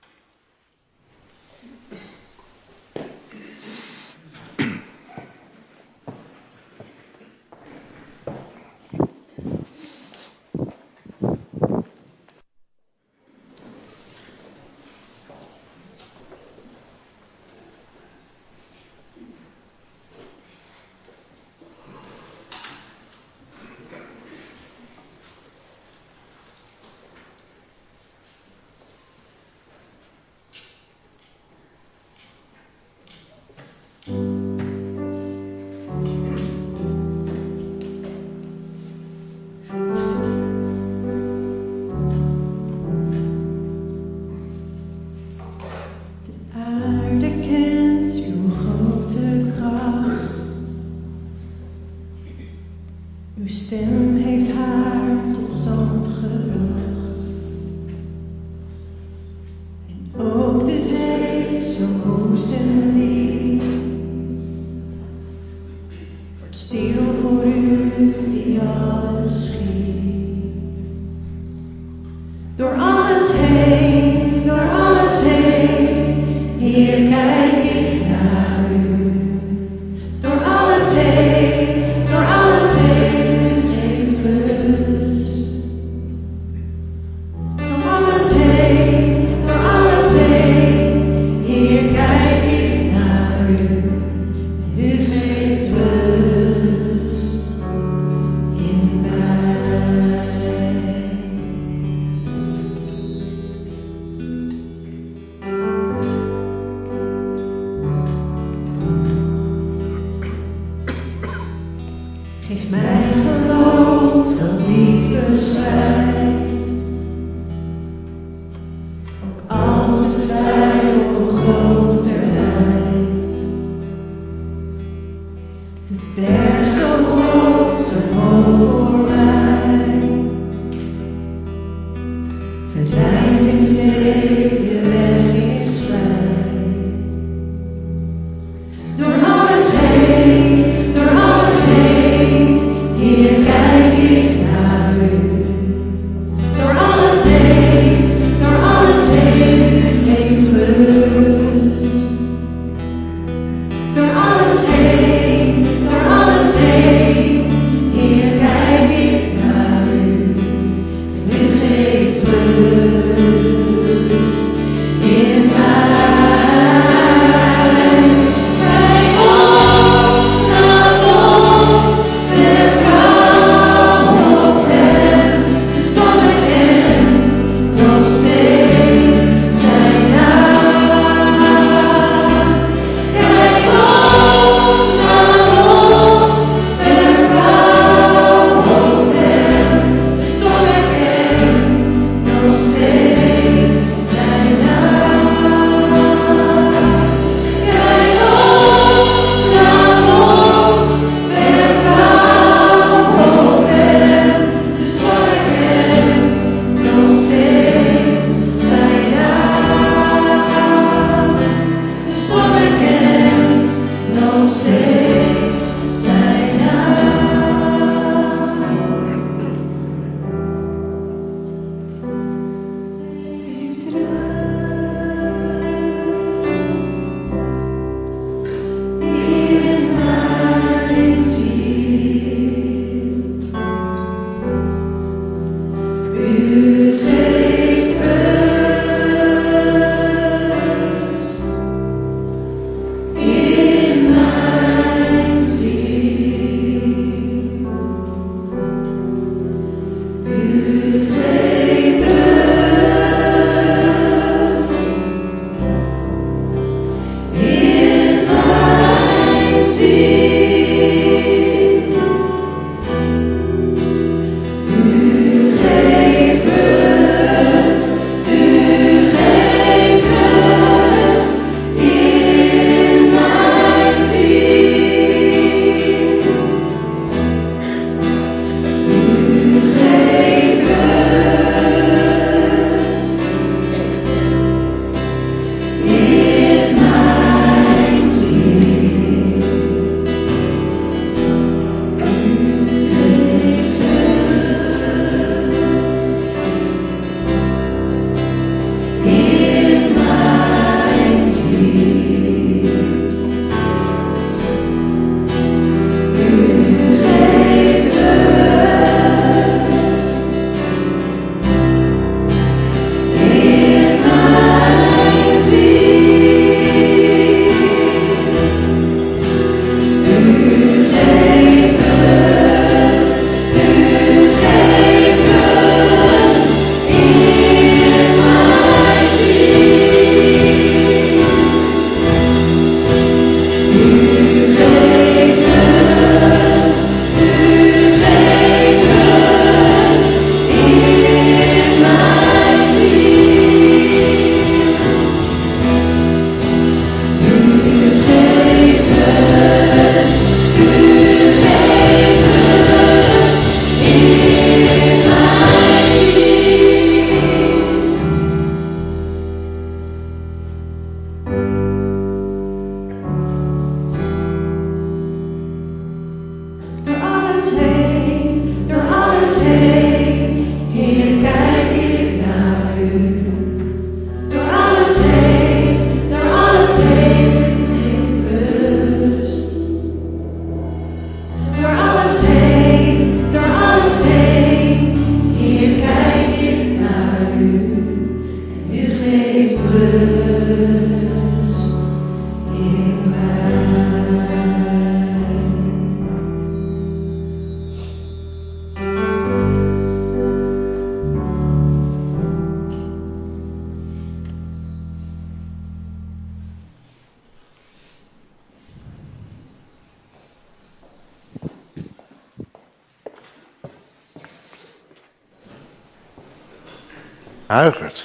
Uw stem heeft haar tot stand gebracht. En ook de zee, zo woest en diep, wordt stil voor u die alles schiep. Door alles heen, hier kijk ik naar u. Door alles heen, u geeft rust. Door alles heen, hier kijk ik naar u. U geeft rust in mij. Geef mij geloof dat niet bezwijkt, ook als de twijfel groter lijkt. De berg zo groot, zo hoog voor mij, verdwijnt in zee, de weg is vrij. Door alles heen, hier kijk ik naar u. Door alles heen, u geeft rust. Door alles heen, hier kijk ik naar u. U geeft rust in mij. Kijk op naar ons, vertrouw op hem. De storm kent nog steeds zijn naam. Kijk op naar ons, vertrouw op hem. De storm kent nog steeds zijn naam. Kijk op naar ons, vertrouw op hem. De storm kent nog steeds zijn naam. De storm kent nog steeds zijn naam. Geeft rust in mijn ziel. U geeft rust in mijn ziel. U geeft rust in mijn ziel. U geeft rust. Huigert.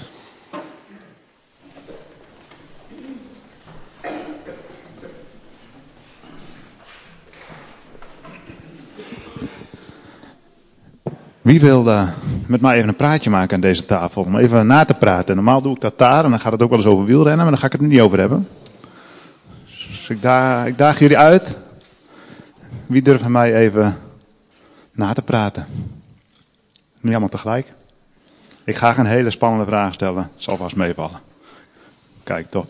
Wie wil met mij even een praatje maken aan deze tafel? Om even na te praten. Normaal doe ik dat daar en dan gaat het ook wel eens over wielrennen, maar daar ga ik het nu niet over hebben. Dus ik daag jullie uit. Wie durft met mij even na te praten? Niet allemaal tegelijk. Ik ga een hele spannende vraag stellen. Het zal vast meevallen. Kijk, top.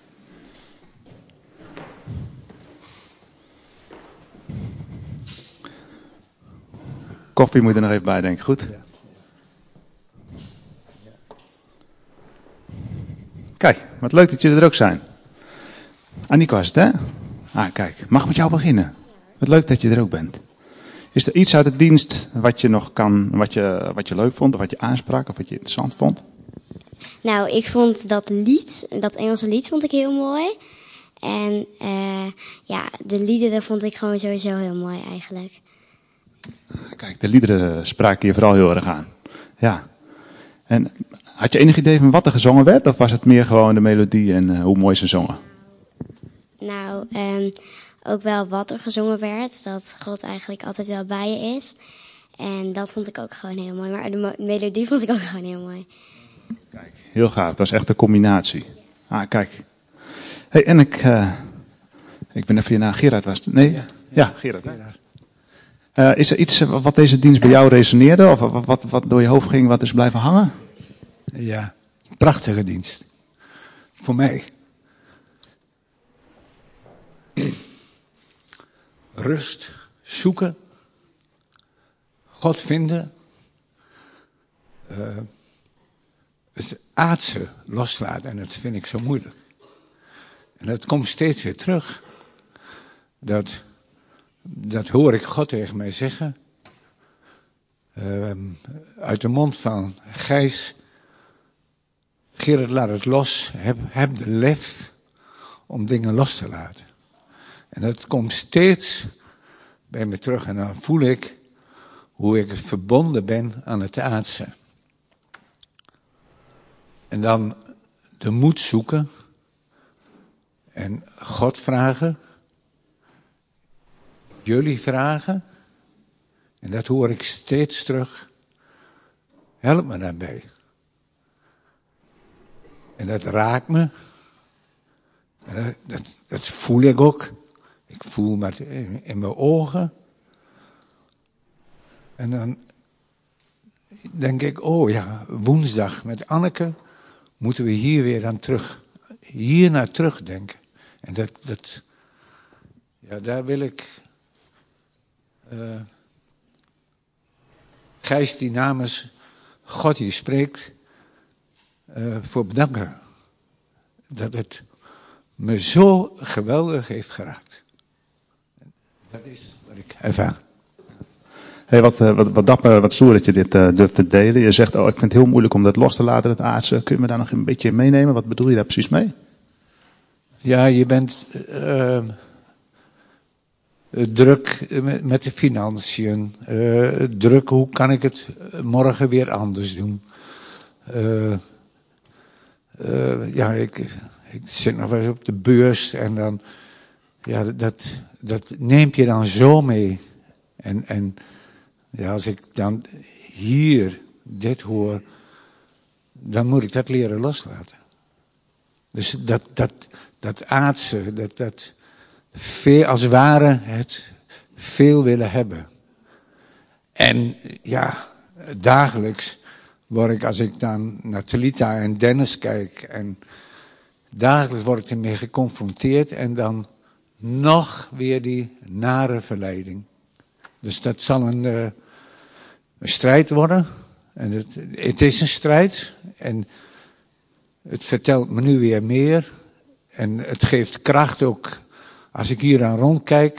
Koffie moet er nog even bij, denk ik. Goed? Kijk, wat leuk dat jullie er ook zijn. Annico is het, hè? Ah, kijk. Mag met jou beginnen? Wat leuk dat je er ook bent. Is er iets uit de dienst wat je nog kan, wat je leuk vond, of wat je aansprak, of wat je interessant vond? Nou, ik vond dat Engelse lied vond ik heel mooi. En de liederen vond ik gewoon sowieso heel mooi eigenlijk. Kijk, de liederen spraken je vooral heel erg aan. Ja. En had je enig idee van wat er gezongen werd? Of was het meer gewoon de melodie en hoe mooi ze zongen? Nou, ook wel wat er gezongen werd. Dat God eigenlijk altijd wel bij je is. En dat vond ik ook gewoon heel mooi. Maar de melodie vond ik ook gewoon heel mooi. Kijk, heel gaaf. Dat was echt een combinatie. Ah, kijk. Hey, en ik ben even hierna. Gerard was het. Nee? Ja, Gerard. Is er iets wat deze dienst bij jou resoneerde? Of wat door je hoofd ging, wat is blijven hangen? Ja, prachtige dienst. Voor mij. Rust, zoeken. God vinden. Het aardse loslaten. En dat vind ik zo moeilijk. En dat komt steeds weer terug. Dat hoor ik God tegen mij zeggen. Uit de mond van Gijs. Gerard, laat het los. Heb de lef om dingen los te laten. En dat komt steeds bij me terug. En dan voel ik hoe ik verbonden ben aan het aardse. En dan de moed zoeken. En God vragen. Jullie vragen. En dat hoor ik steeds terug. Help me daarbij. En dat raakt me. En dat voel ik ook. Ik voel het in mijn ogen. En dan denk ik, oh ja, woensdag met Anneke moeten we hier weer aan terug. Hier naar terugdenken. En daar wil ik Gijs die namens God hier spreekt, voor bedanken. Dat het me zo geweldig heeft geraakt. Dat is wat ik ervaar. Hey, wat dapper, wat stoer dat je dit durft te delen. Je zegt, ik vind het heel moeilijk om dat los te laten, het aardse. Kun je me daar nog een beetje in meenemen? Wat bedoel je daar precies mee? Ja, je bent druk met de financiën. Druk, hoe kan ik het morgen weer anders doen? Ik zit nog wel eens op de beurs en dan, ja, dat neemt je dan zo mee. En ja, als ik dan hier dit hoor, dan moet ik dat leren loslaten. Dus dat aardse, dat veel, als het ware het veel willen hebben. En ja, dagelijks word ik, als ik dan naar Talita en Dennis kijk, en dagelijks word ik ermee geconfronteerd en dan nog weer die nare verleiding. Dus dat zal een strijd worden. En het is een strijd. En het vertelt me nu weer meer. En het geeft kracht ook als ik hier aan rondkijk.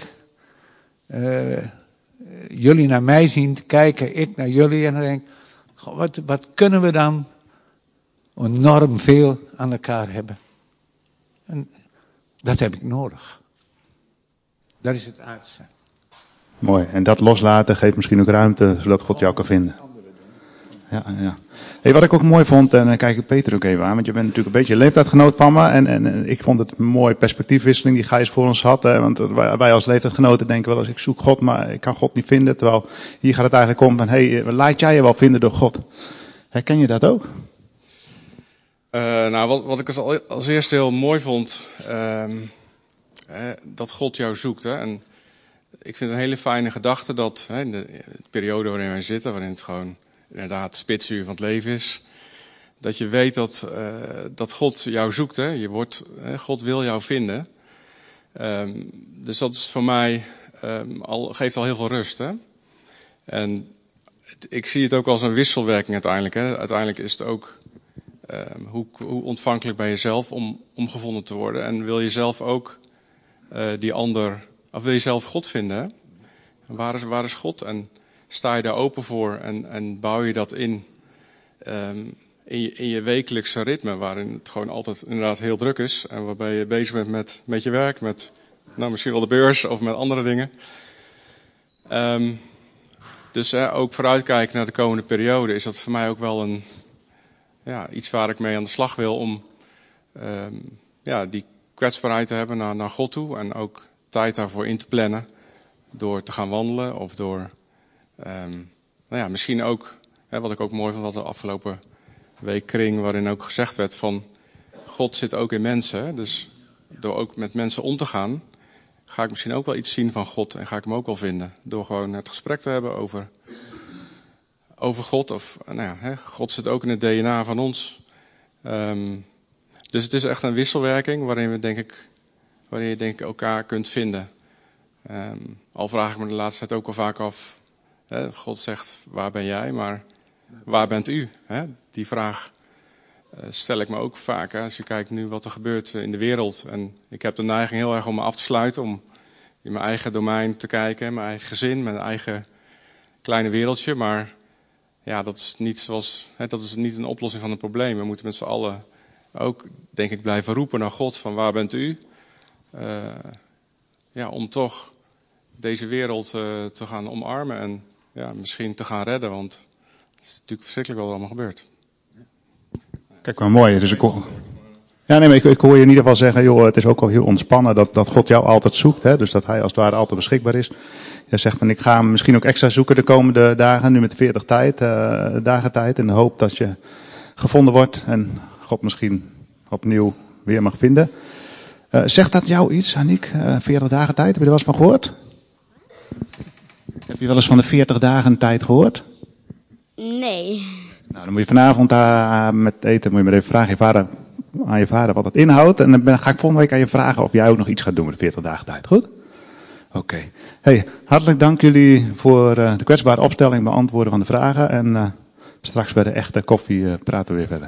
Jullie naar mij zien kijken, ik naar jullie. En dan denk ik, wat kunnen we dan enorm veel aan elkaar hebben. En dat heb ik nodig. Dat is het aardse. Mooi. En dat loslaten geeft misschien ook ruimte, zodat God jou kan vinden. Ja. Hey, wat ik ook mooi vond, en dan kijk ik Peter ook even aan, want je bent natuurlijk een beetje leeftijdgenoot van me. En ik vond het een mooie perspectiefwisseling die Gijs voor ons had. Want wij als leeftijdgenoten denken wel eens, ik zoek God, maar ik kan God niet vinden. Terwijl hier gaat het eigenlijk om van, hey, laat jij je wel vinden door God. Herken je dat ook? Nou, wat ik als eerste heel mooi vond, dat God jou zoekt. Hè? En ik vind het een hele fijne gedachte dat in de periode waarin wij zitten, waarin het gewoon inderdaad het spitsuur van het leven is, dat je weet dat God jou zoekt. Hè? God wil jou vinden. Dus dat is voor mij geeft al heel veel rust. Hè? En ik zie het ook als een wisselwerking uiteindelijk. Hè? Uiteindelijk is het ook hoe ontvankelijk ben je zelf om gevonden te worden. En wil je zelf ook wil je zelf God vinden? Hè? Waar is God? En sta je daar open voor en bouw je dat in je wekelijkse ritme, waarin het gewoon altijd inderdaad heel druk is. En waarbij je bezig bent met je werk, met misschien wel de beurs of met andere dingen. Dus ook vooruitkijken naar de komende periode is dat voor mij ook wel iets waar ik mee aan de slag wil om die kwetsbaarheid te hebben naar God toe. En ook tijd daarvoor in te plannen door te gaan wandelen of door misschien ook, wat ik ook mooi vond, de afgelopen week kring, waarin ook gezegd werd van God zit ook in mensen. Hè? Dus door ook met mensen om te gaan, ga ik misschien ook wel iets zien van God en ga ik hem ook wel vinden. Door gewoon het gesprek te hebben over God. Of God zit ook in het DNA van ons. Dus het is echt een wisselwerking waarin je denk ik elkaar kunt vinden. Al vraag ik me de laatste tijd ook al vaak af. God zegt, waar ben jij? Maar waar bent u? Die vraag stel ik me ook vaak. Hè? Als je kijkt nu wat er gebeurt in de wereld. En ik heb de neiging heel erg om me af te sluiten. Om in mijn eigen domein te kijken. Mijn eigen gezin, mijn eigen kleine wereldje. Maar ja, dat is niet een oplossing van het probleem. We moeten met z'n allen ook, denk ik, blijven roepen naar God. Van waar bent u? Om toch deze wereld te gaan omarmen. En misschien te gaan redden. Want het is natuurlijk verschrikkelijk wat er allemaal gebeurt. Kijk, wel mooi. Dus ik hoor je in ieder geval zeggen, joh, het is ook al heel ontspannen dat God jou altijd zoekt. Hè? Dus dat hij als het ware altijd beschikbaar is. Jij zegt van, ik ga hem misschien ook extra zoeken de komende dagen, nu met 40 dagen tijd. In de hoop dat je gevonden wordt en God misschien opnieuw weer mag vinden. Zegt dat jou iets, Aniek? 40 dagen tijd, heb je er wel eens van gehoord? Heb je wel eens van de 40 dagen tijd gehoord? Nee. Nou, dan moet je vanavond met eten moet je maar even vragen aan je vader wat dat inhoudt. En dan ga ik volgende week aan je vragen of jij ook nog iets gaat doen met de 40 dagen tijd. Goed? Oké. Hey, hartelijk dank jullie voor de kwetsbare opstelling, beantwoorden van de vragen. En straks bij de echte koffie praten we weer verder.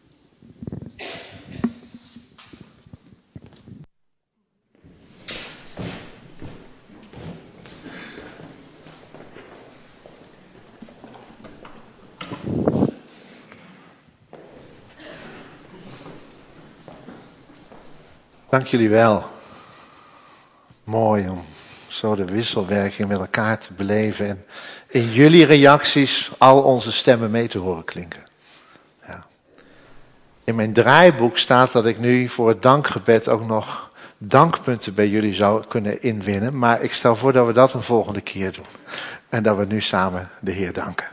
Dank jullie wel. Mooi om zo de wisselwerking met elkaar te beleven. En in jullie reacties al onze stemmen mee te horen klinken. Ja. In mijn draaiboek staat dat ik nu voor het dankgebed ook nog dankpunten bij jullie zou kunnen inwinnen. Maar ik stel voor dat we dat een volgende keer doen. En dat we nu samen de Heer danken.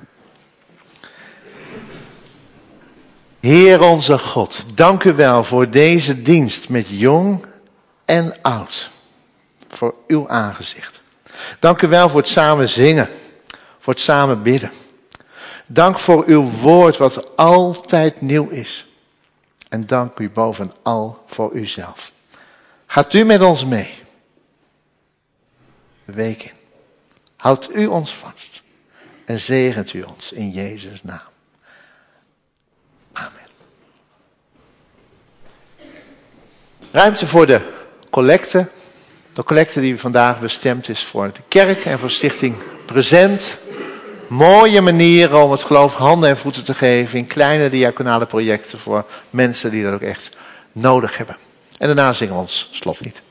Heer onze God, dank u wel voor deze dienst met jong en oud. Voor uw aangezicht. Dank u wel voor het samen zingen. Voor het samen bidden. Dank voor uw woord wat altijd nieuw is. En dank u bovenal voor uzelf. Gaat u met ons mee. De week in. Houdt u ons vast. En zegent u ons in Jezus' naam. Amen. Ruimte voor de collecte. De collecte die vandaag bestemd is voor de kerk en voor Stichting Present. Mooie manieren om het geloof handen en voeten te geven in kleine diaconale projecten voor mensen die dat ook echt nodig hebben. En daarna zingen we ons slotlied.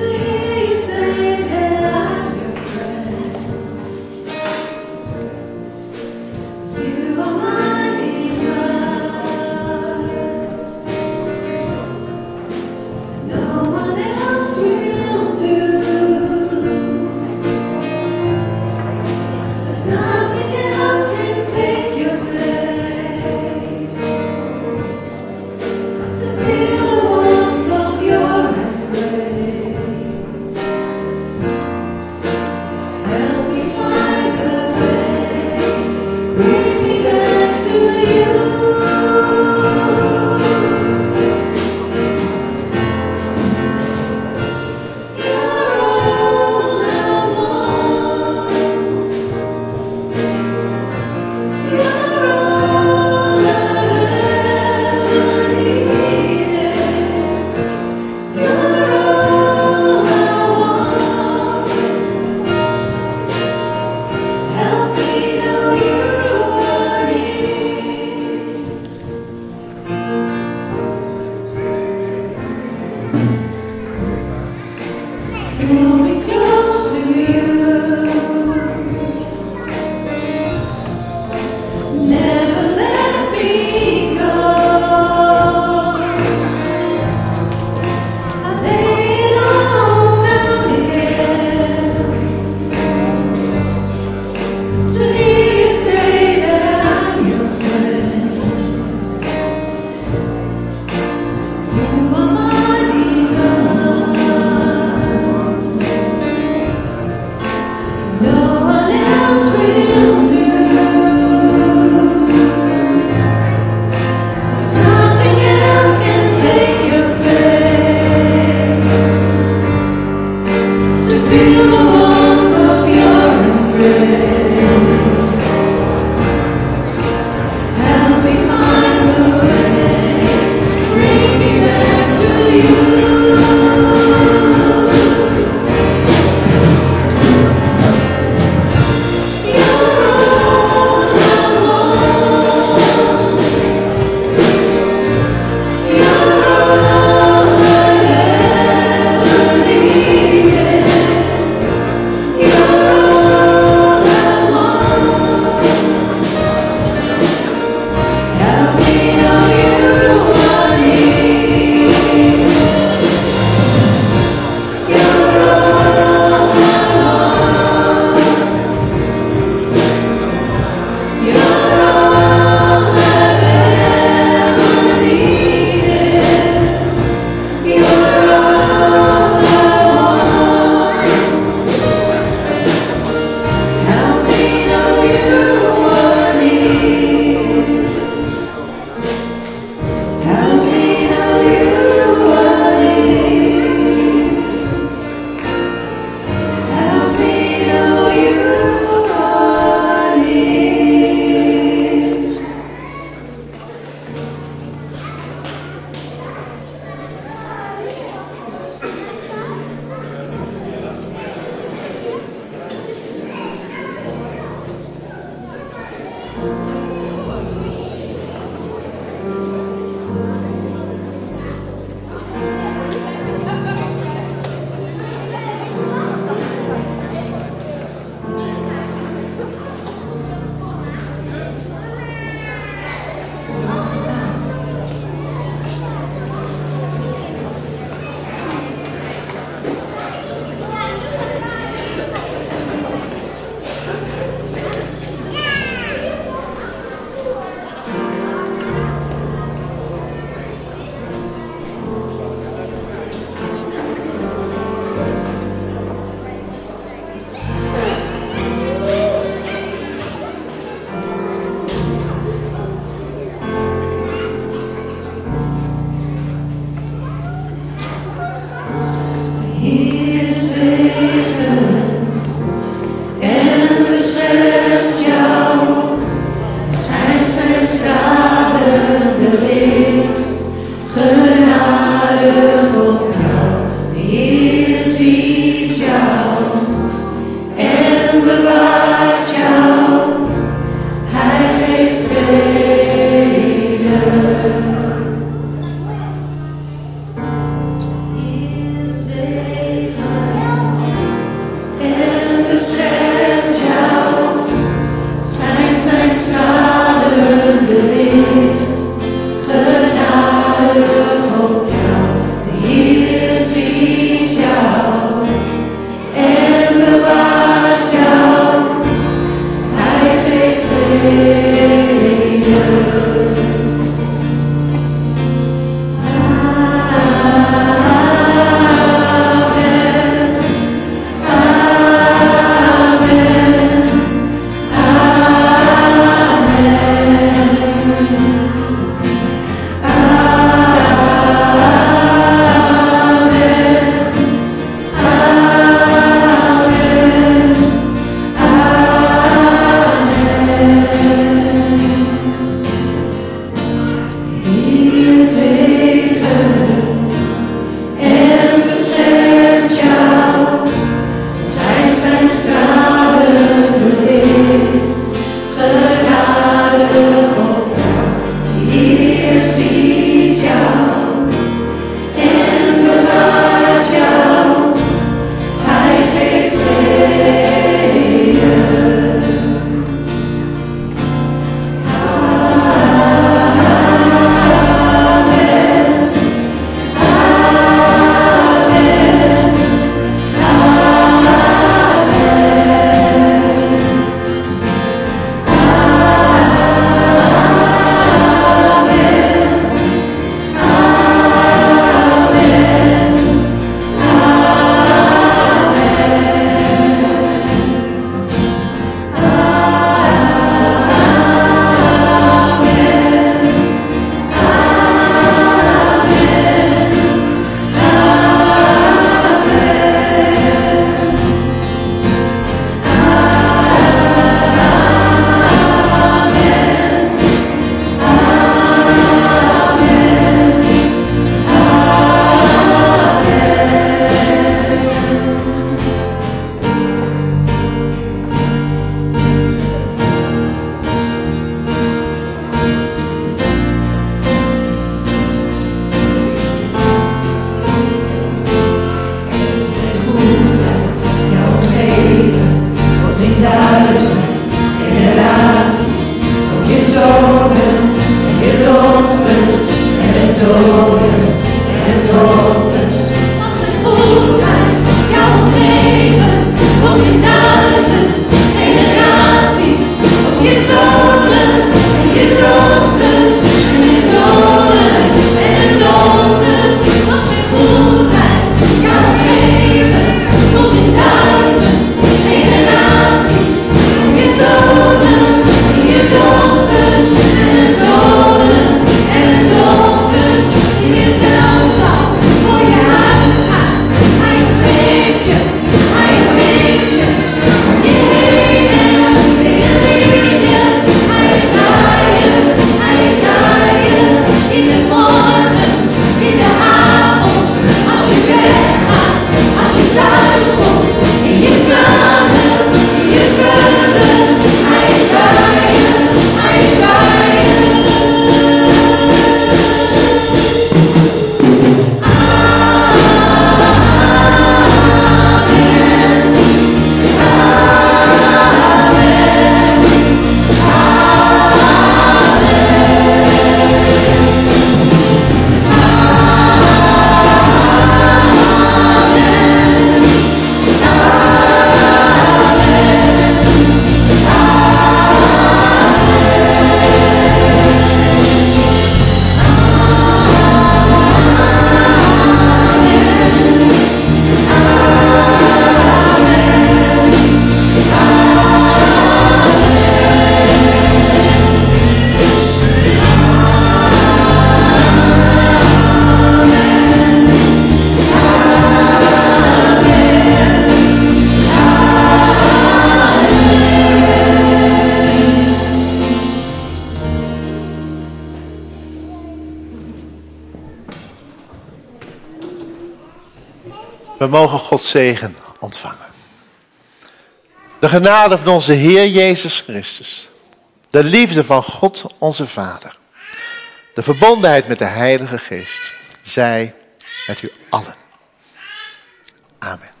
We mogen Gods zegen ontvangen. De genade van onze Heer Jezus Christus. De liefde van God onze Vader. De verbondenheid met de Heilige Geest. Zij met u allen. Amen.